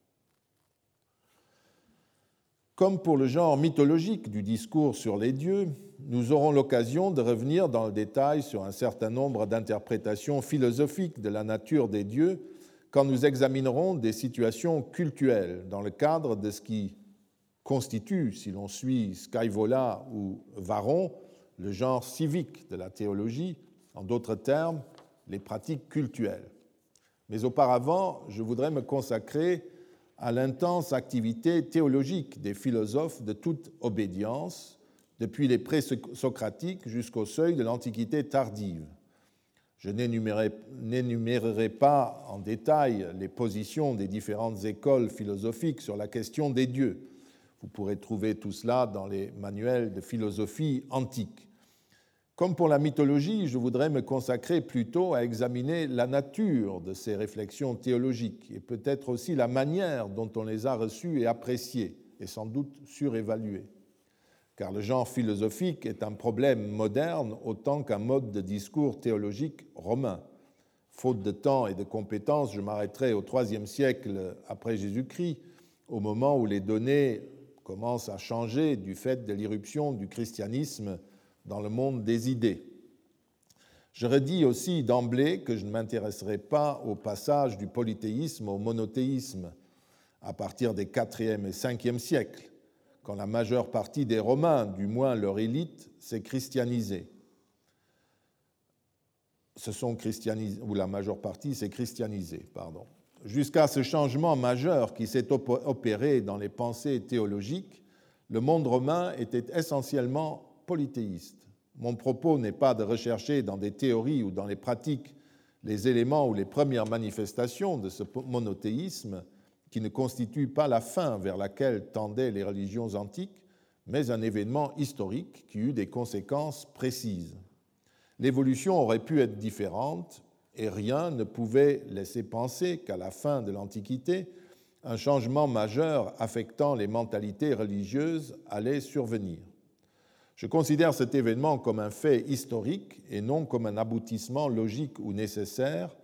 Comme pour le genre mythologique du discours sur les dieux, nous aurons l'occasion de revenir dans le détail sur un certain nombre d'interprétations philosophiques de la nature des dieux quand nous examinerons des situations cultuelles dans le cadre de ce qui constitue, si l'on suit Scaevola ou Varron, le genre civique de la théologie, en d'autres termes, les pratiques cultuelles. Mais auparavant, je voudrais me consacrer à l'intense activité théologique des philosophes de toute obédience, depuis les pré-socratiques jusqu'au seuil de l'Antiquité tardive. Je n'énumérerai pas en détail les positions des différentes écoles philosophiques sur la question des dieux. Vous pourrez trouver tout cela dans les manuels de philosophie antique. Comme pour la mythologie, je voudrais me consacrer plutôt à examiner la nature de ces réflexions théologiques et peut-être aussi la manière dont on les a reçues et appréciées, et sans doute surévaluées. Car le genre philosophique est un problème moderne autant qu'un mode de discours théologique romain. Faute de temps et de compétences, je m'arrêterai au troisième siècle après Jésus-Christ, au moment où les données commencent à changer du fait de l'irruption du christianisme dans le monde des idées. Je redis aussi d'emblée que je ne m'intéresserai pas au passage du polythéisme au monothéisme à partir des quatrième et cinquième siècles, quand la majeure partie des Romains, du moins leur élite, s'est christianisée. Se sont christianisés, ou la majeure partie s'est christianisée, pardon. Jusqu'à ce changement majeur qui s'est opéré dans les pensées théologiques, le monde romain était essentiellement polythéiste. Mon propos n'est pas de rechercher dans des théories ou dans les pratiques les éléments ou les premières manifestations de ce monothéisme qui ne constitue pas la fin vers laquelle tendaient les religions antiques, mais un événement historique qui eut des conséquences précises. L'évolution aurait pu être différente et rien ne pouvait laisser penser qu'à la fin de l'Antiquité, un changement majeur affectant les mentalités religieuses allait survenir. Je considère cet événement comme un fait historique et non comme un aboutissement logique ou nécessaire,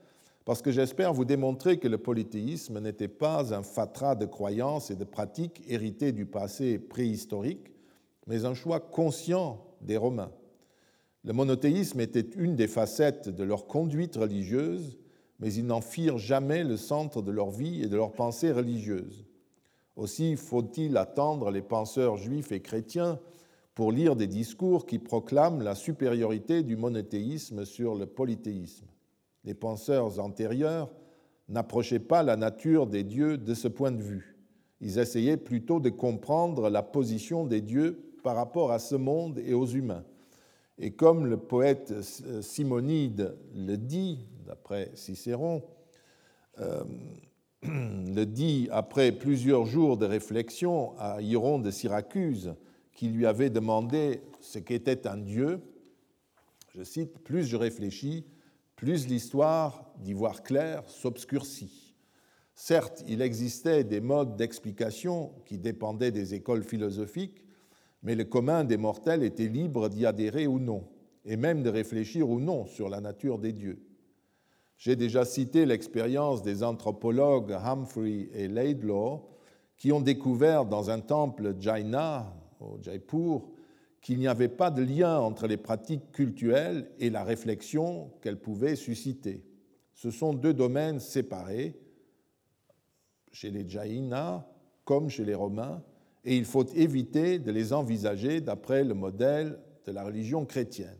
parce que j'espère vous démontrer que le polythéisme n'était pas un fatras de croyances et de pratiques héritées du passé préhistorique, mais un choix conscient des Romains. Le monothéisme était une des facettes de leur conduite religieuse, mais ils n'en firent jamais le centre de leur vie et de leur pensée religieuse. Aussi faut-il attendre les penseurs juifs et chrétiens pour lire des discours qui proclament la supériorité du monothéisme sur le polythéisme. Les penseurs antérieurs n'approchaient pas la nature des dieux de ce point de vue. Ils essayaient plutôt de comprendre la position des dieux par rapport à ce monde et aux humains. Et comme le poète Simonide le dit, d'après Cicéron, euh, le dit après plusieurs jours de réflexion à Hieron de Syracuse, qui lui avait demandé ce qu'était un dieu, je cite, « Plus je réfléchis, plus l'histoire d'y voir clair s'obscurcit. Certes, il existait des modes d'explication qui dépendaient des écoles philosophiques, mais le commun des mortels était libre d'y adhérer ou non, et même de réfléchir ou non sur la nature des dieux. J'ai déjà cité l'expérience des anthropologues Humphrey et Laidlaw, qui ont découvert dans un temple Jaina, au Jaipur, qu'il n'y avait pas de lien entre les pratiques cultuelles et la réflexion qu'elles pouvaient susciter. Ce sont deux domaines séparés, chez les Jaïnas comme chez les Romains, et il faut éviter de les envisager d'après le modèle de la religion chrétienne.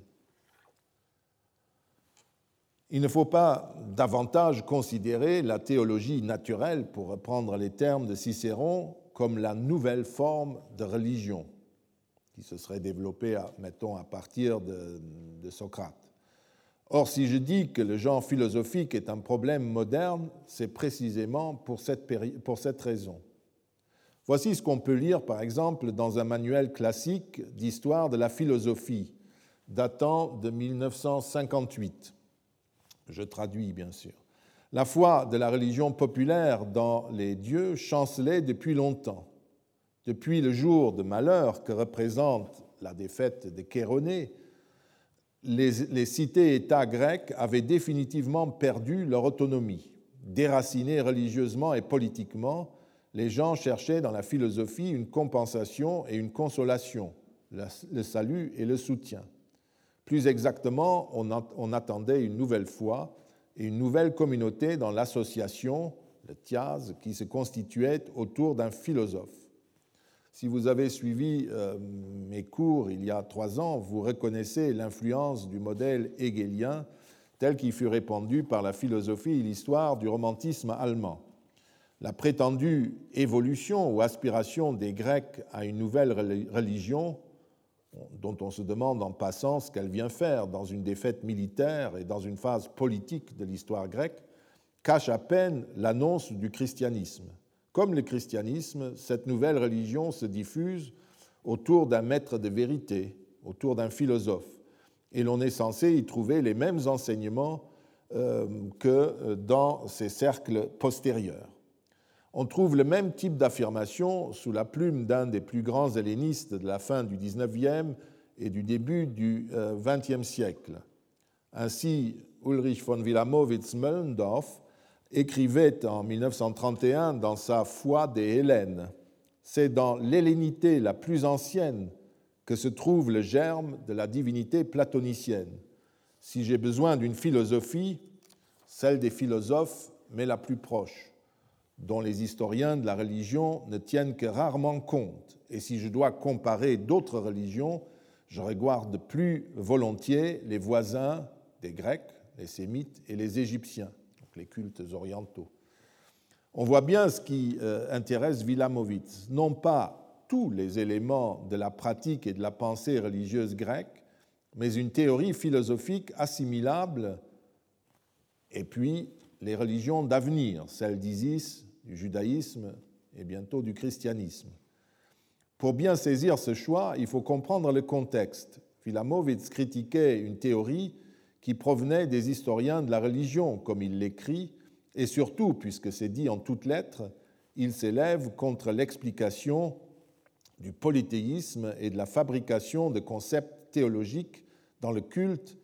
Il ne faut pas davantage considérer la théologie naturelle, pour reprendre les termes de Cicéron, comme la nouvelle forme de religion qui se serait développée, mettons, à partir de, de Socrate. Or, si je dis que le genre philosophique est un problème moderne, c'est précisément pour cette, péri- pour cette raison. Voici ce qu'on peut lire, par exemple, dans un manuel classique d'histoire de la philosophie, datant de mille neuf cent cinquante-huit. Je traduis, bien sûr. La foi de la religion populaire dans les dieux chancelait depuis longtemps. Depuis le jour de malheur que représente la défaite de Chéronée, les, les cités-États grecs avaient définitivement perdu leur autonomie. Déracinés religieusement et politiquement, les gens cherchaient dans la philosophie une compensation et une consolation, le salut et le soutien. Plus exactement, on attendait une nouvelle foi et une nouvelle communauté dans l'association, le thias, qui se constituait autour d'un philosophe. Si vous avez suivi euh, mes cours il y a trois ans, vous reconnaissez l'influence du modèle hegelien tel qu'il fut répandu par la philosophie et l'histoire du romantisme allemand. La prétendue évolution ou aspiration des Grecs à une nouvelle religion, dont on se demande en passant ce qu'elle vient faire dans une défaite militaire et dans une phase politique de l'histoire grecque, cache à peine l'annonce du christianisme. Comme le christianisme, cette nouvelle religion se diffuse autour d'un maître de vérité, autour d'un philosophe, et l'on est censé y trouver les mêmes enseignements euh, que dans ces cercles postérieurs. On trouve le même type d'affirmation sous la plume d'un des plus grands hellénistes de la fin du dix-neuvième et du début du vingtième siècle. Ainsi, Ulrich von Wilamowitz-Moellendorff écrivait en mille neuf cent trente et un dans sa Foi des Hellènes : « C'est dans l'hellénité la plus ancienne que se trouve le germe de la divinité platonicienne. Si j'ai besoin d'une philosophie, celle des philosophes m'est la plus proche, dont les historiens de la religion ne tiennent que rarement compte. Et si je dois comparer d'autres religions, je regarde plus volontiers les voisins des Grecs, les Sémites et les Égyptiens, donc les cultes orientaux. » On voit bien ce qui intéresse Wilamowitz, non pas tous les éléments de la pratique et de la pensée religieuse grecque, mais une théorie philosophique assimilable, et puis les religions d'avenir, celles d'Isis, du judaïsme et bientôt du christianisme. Pour bien saisir ce choix, il faut comprendre le contexte. Wilamowitz critiquait une théorie qui provenait des historiens de la religion, comme il l'écrit, et surtout, puisque c'est dit en toutes lettres, il s'élève contre l'explication du polythéisme et de la fabrication de concepts théologiques dans le culte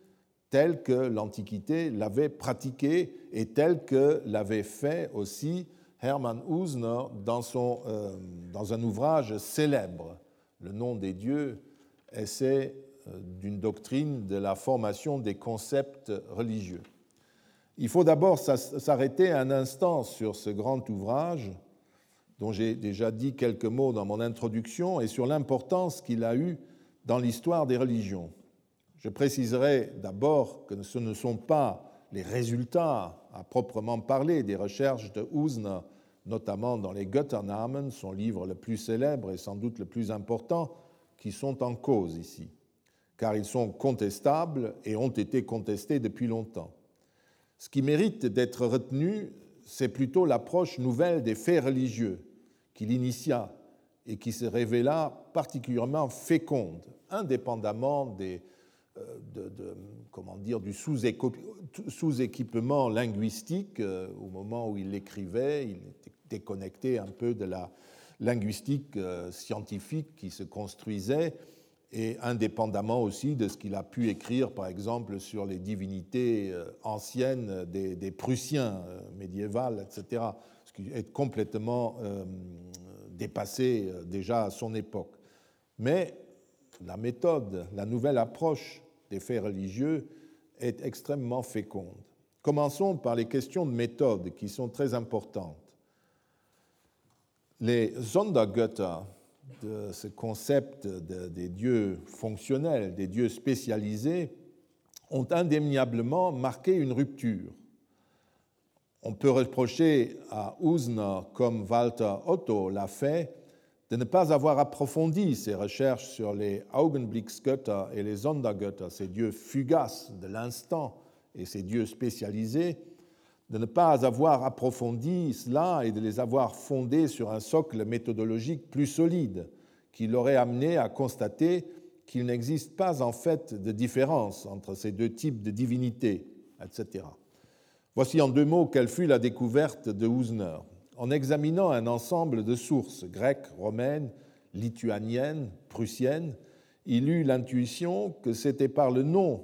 tel que l'Antiquité l'avait pratiqué et tel que l'avait fait aussi Hermann Usner dans, son, euh, dans un ouvrage célèbre, Le nom des dieux, essai d'une doctrine de la formation des concepts religieux. Il faut d'abord s'arrêter un instant sur ce grand ouvrage dont j'ai déjà dit quelques mots dans mon introduction et sur l'importance qu'il a eue dans l'histoire des religions. Je préciserai d'abord que ce ne sont pas les résultats à proprement parler des recherches de Usner, notamment dans les Götternamen, son livre le plus célèbre et sans doute le plus important, qui sont en cause ici, car ils sont contestables et ont été contestés depuis longtemps. Ce qui mérite d'être retenu, c'est plutôt l'approche nouvelle des faits religieux qu'il initia et qui se révéla particulièrement féconde, indépendamment des, euh, de, de, comment dire, du sous-équipement linguistique. Euh, au moment où il l'écrivait, il était déconnecté un peu de la linguistique euh, scientifique qui se construisait, et indépendamment aussi de ce qu'il a pu écrire, par exemple, sur les divinités anciennes des, des Prussiens médiévales, et cetera, ce qui est complètement euh, dépassé déjà à son époque. Mais la méthode, la nouvelle approche des faits religieux est extrêmement féconde. Commençons par les questions de méthode qui sont très importantes. Les Sondergötter, de ce concept de, des dieux fonctionnels, des dieux spécialisés, ont indéniablement marqué une rupture. On peut reprocher à Usner, comme Walter Otto l'a fait, de ne pas avoir approfondi ses recherches sur les Augenblicksgötter et les Sondergötter, ces dieux fugaces de l'instant et ces dieux spécialisés, de ne pas avoir approfondi cela et de les avoir fondés sur un socle méthodologique plus solide qui l'aurait amené à constater qu'il n'existe pas en fait de différence entre ces deux types de divinités, et cetera. Voici en deux mots quelle fut la découverte de Usner. En examinant un ensemble de sources grecques, romaines, lituaniennes, prussiennes, il eut l'intuition que c'était par le nom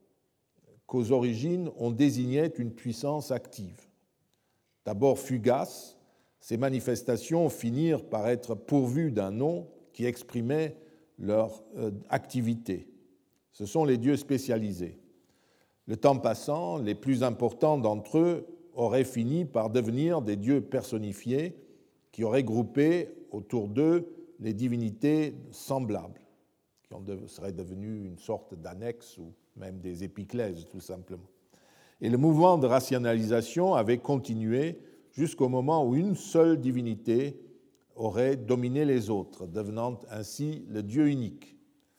qu'aux origines on désignait une puissance active. D'abord fugace, ces manifestations finirent par être pourvues d'un nom qui exprimait leur activité. Ce sont les dieux spécialisés. Le temps passant, les plus importants d'entre eux auraient fini par devenir des dieux personnifiés qui auraient groupé autour d'eux les divinités semblables, qui seraient devenues une sorte d'annexe ou même des épiclèses, tout simplement. Et le mouvement de rationalisation avait continué jusqu'au moment où une seule divinité aurait dominé les autres, devenant ainsi le Dieu unique.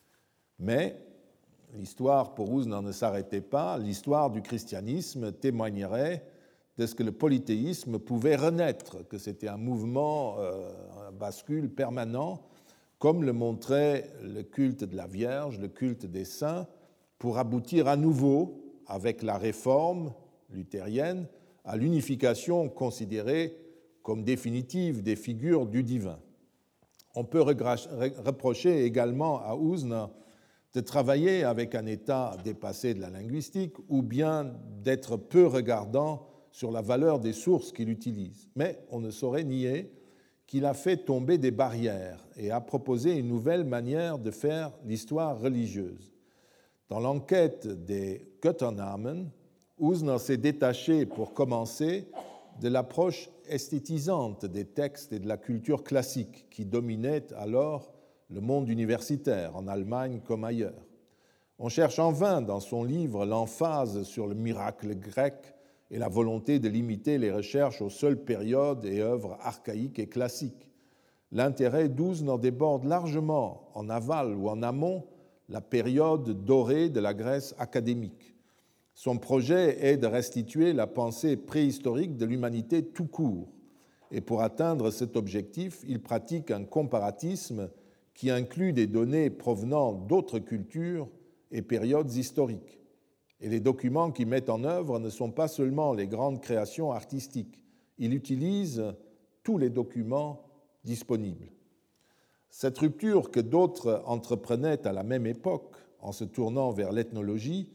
Mais l'histoire pour Usner ne s'arrêtait pas, l'histoire du christianisme témoignerait de ce que le polythéisme pouvait renaître, que c'était un mouvement, euh, un bascule permanent, comme le montrait le culte de la Vierge, le culte des saints, pour aboutir à nouveau, avec la réforme luthérienne, à l'unification considérée comme définitive des figures du divin. On peut reprocher également à Usner de travailler avec un état dépassé de la linguistique ou bien d'être peu regardant sur la valeur des sources qu'il utilise. Mais on ne saurait nier qu'il a fait tomber des barrières et a proposé une nouvelle manière de faire l'histoire religieuse. Dans l'enquête des Götternamen, Usner s'est détaché, pour commencer, de l'approche esthétisante des textes et de la culture classique qui dominait alors le monde universitaire, en Allemagne comme ailleurs. On cherche en vain dans son livre l'emphase sur le miracle grec et la volonté de limiter les recherches aux seules périodes et œuvres archaïques et classiques. L'intérêt d'Usner déborde largement, en aval ou en amont, la période dorée de la Grèce académique. Son projet est de restituer la pensée préhistorique de l'humanité tout court. Et pour atteindre cet objectif, il pratique un comparatisme qui inclut des données provenant d'autres cultures et périodes historiques. Et les documents qu'il met en œuvre ne sont pas seulement les grandes créations artistiques. Il utilise tous les documents disponibles. Cette rupture que d'autres entreprenaient à la même époque, en se tournant vers l'ethnologie,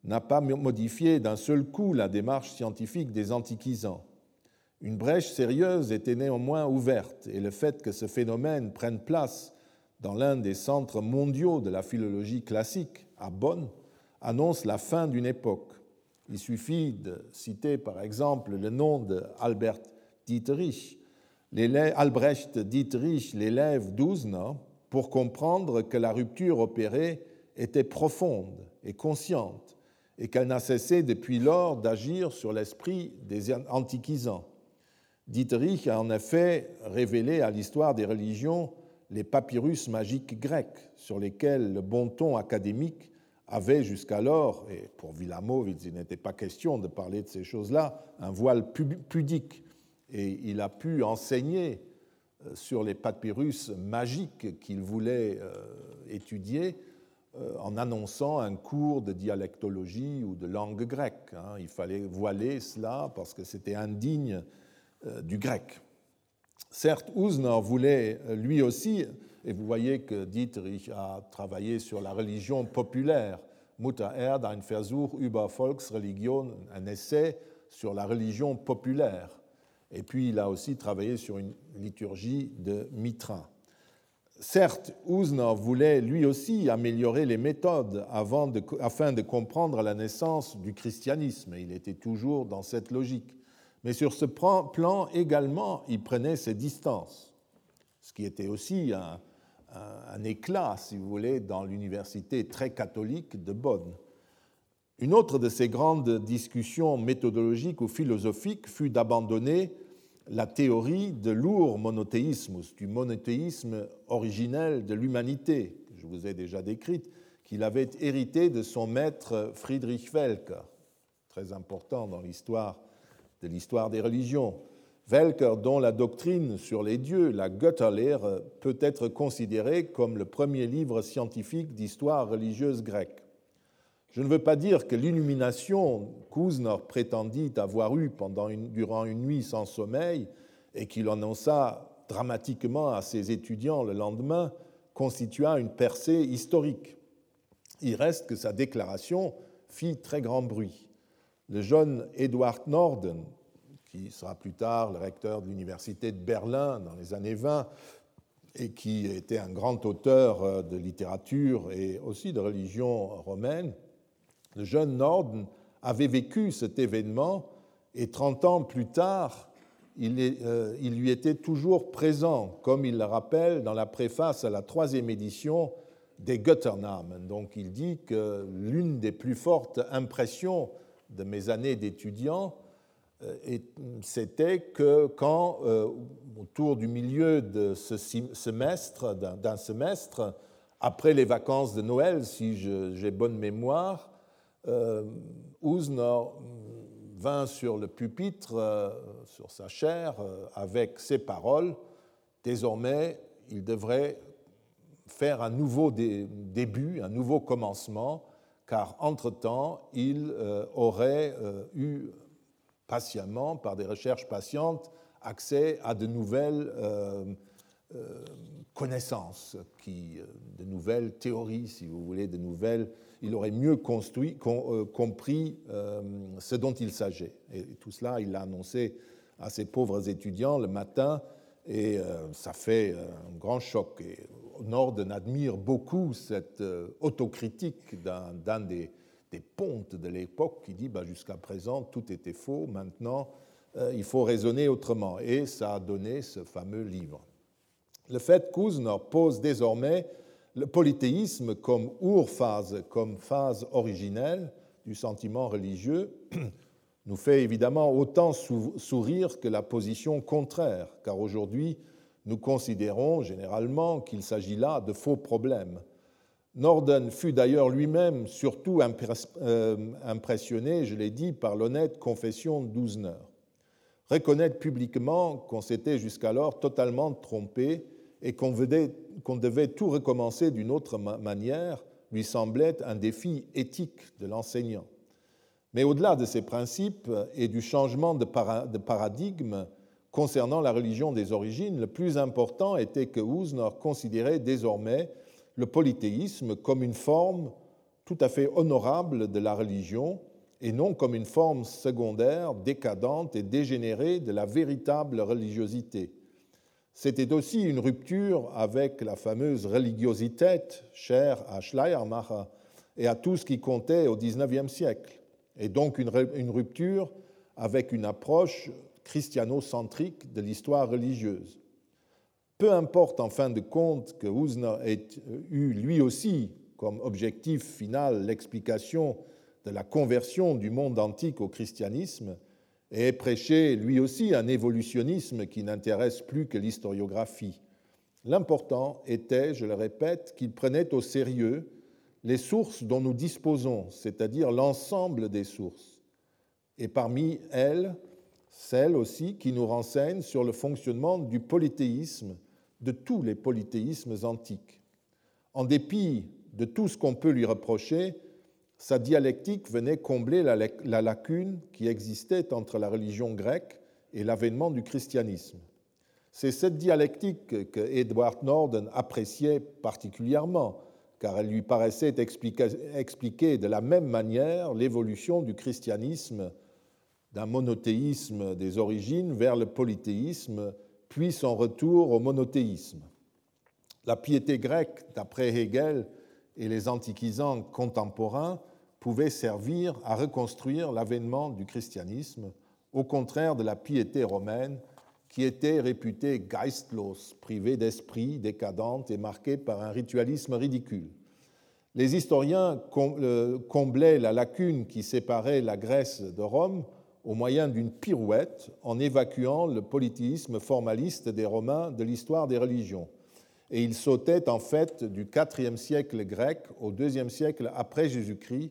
n'a pas modifié d'un seul coup la démarche scientifique des antiquisants. Une brèche sérieuse était néanmoins ouverte, et le fait que ce phénomène prenne place dans l'un des centres mondiaux de la philologie classique, à Bonn, annonce la fin d'une époque. Il suffit de citer par exemple le nom d'Albert Dieterich, Albrecht Dieterich, l'élève d'Usner, pour comprendre que la rupture opérée était profonde et consciente, et qu'elle n'a cessé depuis lors d'agir sur l'esprit des antiquisants. Dieterich a en effet révélé à l'histoire des religions les papyrus magiques grecs sur lesquels le bon ton académique avait jusqu'alors, et pour Wilamowitz il n'était pas question de parler de ces choses-là, un voile pudique. Et il a pu enseigner sur les papyrus magiques qu'il voulait étudier en annonçant un cours de dialectologie ou de langue grecque. Il fallait voiler cela parce que c'était indigne du grec. Certes, Usner voulait lui aussi, et vous voyez que Dieterich a travaillé sur la religion populaire, Mutter Erde, ein Versuch über Volksreligion, un essai sur la religion populaire. Et puis il a aussi travaillé sur une liturgie de Mitra. Certes, Usner voulait lui aussi améliorer les méthodes avant de, afin de comprendre la naissance du christianisme. Il était toujours dans cette logique. Mais sur ce plan également, il prenait ses distances, ce qui était aussi un, un, un éclat, si vous voulez, dans l'université très catholique de Bonn. Une autre de ces grandes discussions méthodologiques ou philosophiques fut d'abandonner la théorie de l'ur monothéismus, du monothéisme originel de l'humanité, que je vous ai déjà décrite, qu'il avait hérité de son maître Friedrich Welcker, très important dans l'histoire de l'histoire des religions. Welcker, dont la doctrine sur les dieux, la Götterlehre, peut être considérée comme le premier livre scientifique d'histoire religieuse grecque. Je ne veux pas dire que l'illumination qu'Usner prétendit avoir eue pendant une, durant une nuit sans sommeil et qu'il annonça dramatiquement à ses étudiants le lendemain constitua une percée historique. Il reste que sa déclaration fit très grand bruit. Le jeune Eduard Norden, qui sera plus tard le recteur de l'université de Berlin dans les années vingt et qui était un grand auteur de littérature et aussi de religion romaine, le jeune Norden avait vécu cet événement et trente ans plus tard, il, est, euh, il lui était toujours présent, comme il le rappelle dans la préface à la troisième édition des Götternamen. Donc il dit que l'une des plus fortes impressions de mes années d'étudiant, euh, c'était que quand, euh, autour du milieu de ce semestre, d'un, d'un semestre, après les vacances de Noël, si je, j'ai bonne mémoire, Euh, Usner vint sur le pupitre, euh, sur sa chaire, euh, avec ces paroles. Désormais, il devrait faire un nouveau dé- début, un nouveau commencement, car entre-temps, il euh, aurait euh, eu patiemment, par des recherches patientes, accès à de nouvelles euh, euh, connaissances, qui, de nouvelles théories, si vous voulez, de nouvelles. Il aurait mieux construit, compris ce dont il s'agit. Et tout cela, il l'a annoncé à ses pauvres étudiants le matin, et ça fait un grand choc. Et Norden admire beaucoup cette autocritique d'un, d'un des, des pontes de l'époque qui dit bah, jusqu'à présent, tout était faux, maintenant, il faut raisonner autrement. Et ça a donné ce fameux livre. Le fait qu'Usner pose désormais le polythéisme comme urphase, comme phase originelle du sentiment religieux, nous fait évidemment autant sourire que la position contraire, car aujourd'hui, nous considérons généralement qu'il s'agit là de faux problèmes. Norden fut d'ailleurs lui-même surtout impressionné, je l'ai dit, par l'honnête confession d'Usner. Reconnaître publiquement qu'on s'était jusqu'alors totalement trompé et qu'on devait, qu'on devait tout recommencer d'une autre manière lui semblait un défi éthique de l'enseignant. Mais au-delà de ces principes et du changement de paradigme concernant la religion des origines, le plus important était que Usner considérait désormais le polythéisme comme une forme tout à fait honorable de la religion et non comme une forme secondaire, décadente et dégénérée de la véritable religiosité. C'était aussi une rupture avec la fameuse religiosité chère à Schleiermacher et à tout ce qui comptait au dix-neuvième siècle, et donc une, une rupture avec une approche christianocentrique de l'histoire religieuse. Peu importe en fin de compte que Husner ait eu lui aussi comme objectif final l'explication de la conversion du monde antique au christianisme et ait prêché lui aussi un évolutionnisme qui n'intéresse plus que l'historiographie. L'important était, je le répète, qu'il prenait au sérieux les sources dont nous disposons, c'est-à-dire l'ensemble des sources, et parmi elles, celles aussi qui nous renseignent sur le fonctionnement du polythéisme, de tous les polythéismes antiques. En dépit de tout ce qu'on peut lui reprocher, sa dialectique venait combler la, la lacune qui existait entre la religion grecque et l'avènement du christianisme. C'est cette dialectique que Edward Norden appréciait particulièrement, car elle lui paraissait expliquer, expliquer de la même manière l'évolution du christianisme d'un monothéisme des origines vers le polythéisme, puis son retour au monothéisme. La piété grecque, d'après Hegel et les antiquisants contemporains, pouvait servir à reconstruire l'avènement du christianisme, au contraire de la piété romaine, qui était réputée geistlos, privée d'esprit, décadente et marquée par un ritualisme ridicule. Les historiens comblaient la lacune qui séparait la Grèce de Rome au moyen d'une pirouette en évacuant le polythéisme formaliste des Romains de l'histoire des religions. Et ils sautaient en fait du quatrième siècle grec au deuxième siècle après Jésus-Christ,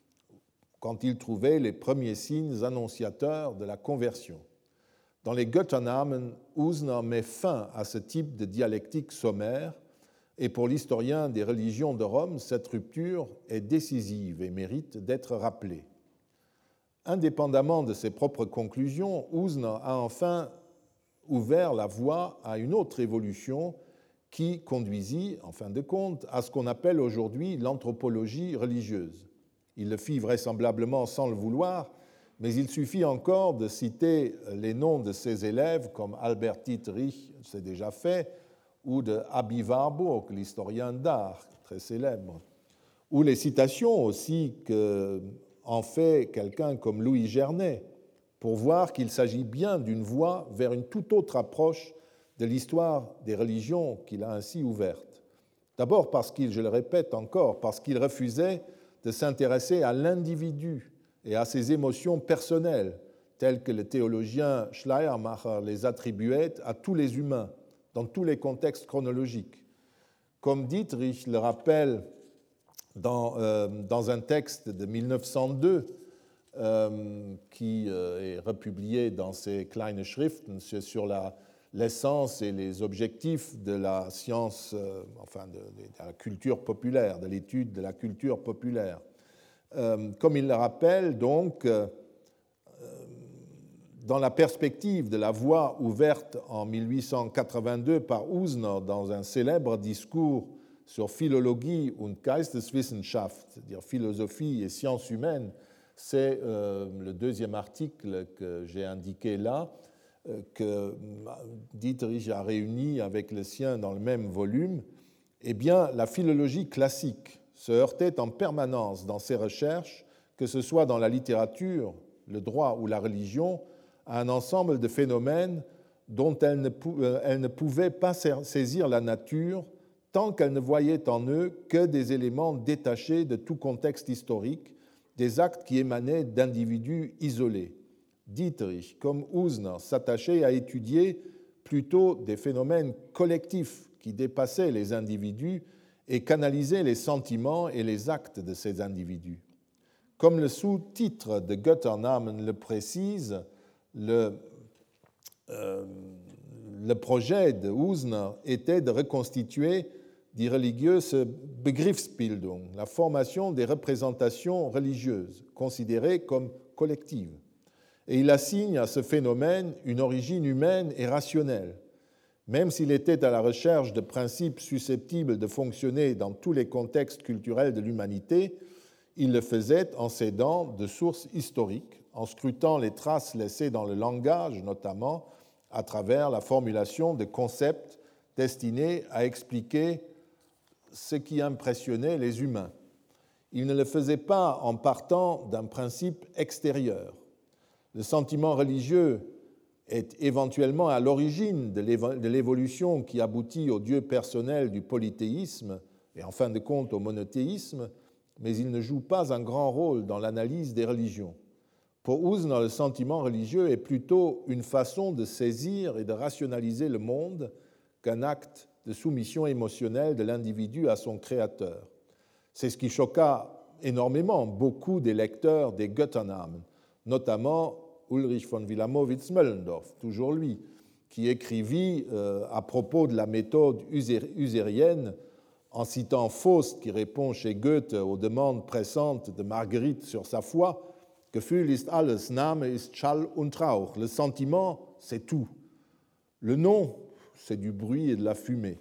quand ils trouvaient les premiers signes annonciateurs de la conversion. Dans les Götternamen, Husner met fin à ce type de dialectique sommaire, et pour l'historien des religions de Rome, cette rupture est décisive et mérite d'être rappelée. Indépendamment de ses propres conclusions, Husner a enfin ouvert la voie à une autre évolution qui conduisit, en fin de compte, à ce qu'on appelle aujourd'hui l'anthropologie religieuse. Il le fit vraisemblablement sans le vouloir, mais il suffit encore de citer les noms de ses élèves comme Albert Dietrich, c'est déjà fait, ou de Aby Warburg, l'historien d'art, très célèbre, ou les citations aussi qu'en fait quelqu'un comme Louis Gernet, pour voir qu'il s'agit bien d'une voie vers une toute autre approche de l'histoire des religions qu'il a ainsi ouverte. D'abord parce qu'il, je le répète encore, parce qu'il refusait de s'intéresser à l'individu et à ses émotions personnelles, telles que le théologien Schleiermacher les attribuait à tous les humains, dans tous les contextes chronologiques. Comme Dietrich le rappelle dans, euh, dans un texte de mille neuf cent deux, euh, qui euh, est republié dans ses Kleine Schriften sur la l'essence et les objectifs de la science, euh, enfin de, de la culture populaire, de l'étude de la culture populaire. Euh, comme il le rappelle, donc, euh, dans la perspective de la voie ouverte en mille huit cent quatre-vingt-deux par Husner dans un célèbre discours sur Philologie und Geisteswissenschaft, c'est-à-dire philosophie et sciences humaines, c'est euh, le deuxième article que j'ai indiqué là, que Dietrich a réuni avec le sien dans le même volume, eh bien, la philologie classique se heurtait en permanence dans ses recherches, que ce soit dans la littérature, le droit ou la religion, à un ensemble de phénomènes dont elle ne, pou- elle ne pouvait pas saisir la nature tant qu'elle ne voyait en eux que des éléments détachés de tout contexte historique, des actes qui émanaient d'individus isolés. Dietrich, comme Husner, s'attachait à étudier plutôt des phénomènes collectifs qui dépassaient les individus et canalisaient les sentiments et les actes de ces individus. Comme le sous-titre de Götternamen le précise, le, euh, le projet de Husner était de reconstituer die religiöse Begriffsbildung, la formation des représentations religieuses, considérées comme collectives. Et il assigne à ce phénomène une origine humaine et rationnelle. Même s'il était à la recherche de principes susceptibles de fonctionner dans tous les contextes culturels de l'humanité, il le faisait en s'aidant de sources historiques, en scrutant les traces laissées dans le langage, notamment à travers la formulation de concepts destinés à expliquer ce qui impressionnait les humains. Il ne le faisait pas en partant d'un principe extérieur. Le sentiment religieux est éventuellement à l'origine de l'évolution qui aboutit au Dieu personnel du polythéisme et en fin de compte au monothéisme, mais il ne joue pas un grand rôle dans l'analyse des religions. Pour Usner, le sentiment religieux est plutôt une façon de saisir et de rationaliser le monde qu'un acte de soumission émotionnelle de l'individu à son créateur. C'est ce qui choqua énormément beaucoup des lecteurs des Götternamen, notamment Ulrich von Wilamowitz-Moellendorff, toujours lui, qui écrivit euh, à propos de la méthode usérienne, en citant Faust qui répond chez Goethe aux demandes pressantes de Marguerite sur sa foi, Gefühl ist alles, Name ist Schall und Rauch. Le sentiment, c'est tout. Le nom, c'est du bruit et de la fumée.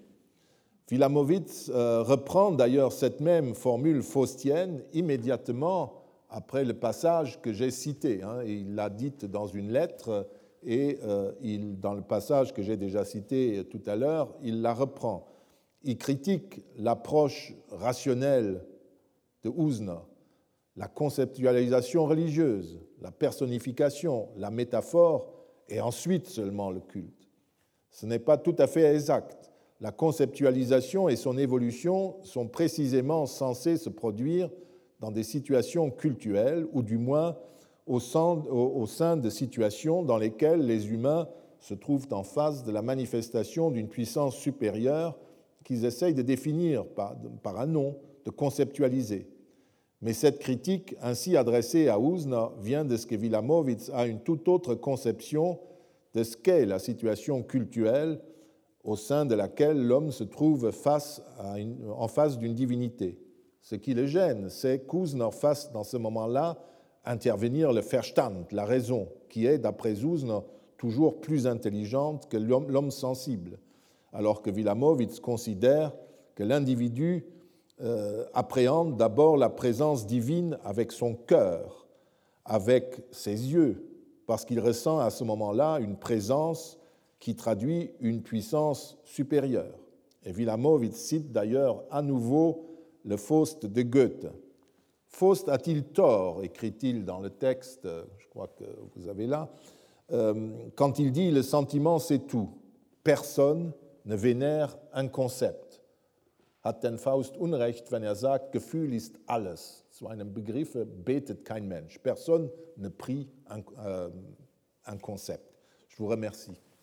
Wilamowitz euh, reprend d'ailleurs cette même formule faustienne immédiatement après le passage que j'ai cité. Hein. Il l'a dite dans une lettre et euh, il, dans le passage que j'ai déjà cité tout à l'heure, il la reprend. Il critique l'approche rationnelle de Usner, la conceptualisation religieuse, la personnification, la métaphore et ensuite seulement le culte. Ce n'est pas tout à fait exact. La conceptualisation et son évolution sont précisément censées se produire dans des situations cultuelles ou du moins au sein, au, au sein de situations dans lesquelles les humains se trouvent en face de la manifestation d'une puissance supérieure qu'ils essayent de définir par, par un nom, de conceptualiser. Mais cette critique ainsi adressée à Usner vient de ce que Wilamowitz a une toute autre conception de ce qu'est la situation cultuelle au sein de laquelle l'homme se trouve face à une, en face d'une divinité. Ce qui le gêne, c'est qu'Usner fasse dans ce moment-là intervenir le Verstand, la raison, qui est, d'après Usner, toujours plus intelligente que l'homme, l'homme sensible, alors que Wilamowitz considère que l'individu euh, appréhende d'abord la présence divine avec son cœur, avec ses yeux, parce qu'il ressent à ce moment-là une présence qui traduit une puissance supérieure. Et Wilamowitz cite d'ailleurs à nouveau le Faust de Goethe. Faust a-t-il tort, écrit-il dans le texte, je crois que vous avez là, euh, quand il dit « le sentiment c'est tout, personne ne vénère un concept ». Hat denn Faust Unrecht, wenn er sagt, Gefühl ist alles. Zu einem Begriff betet kein Mensch. Personne ne prie un, euh, un concept. Je vous remercie.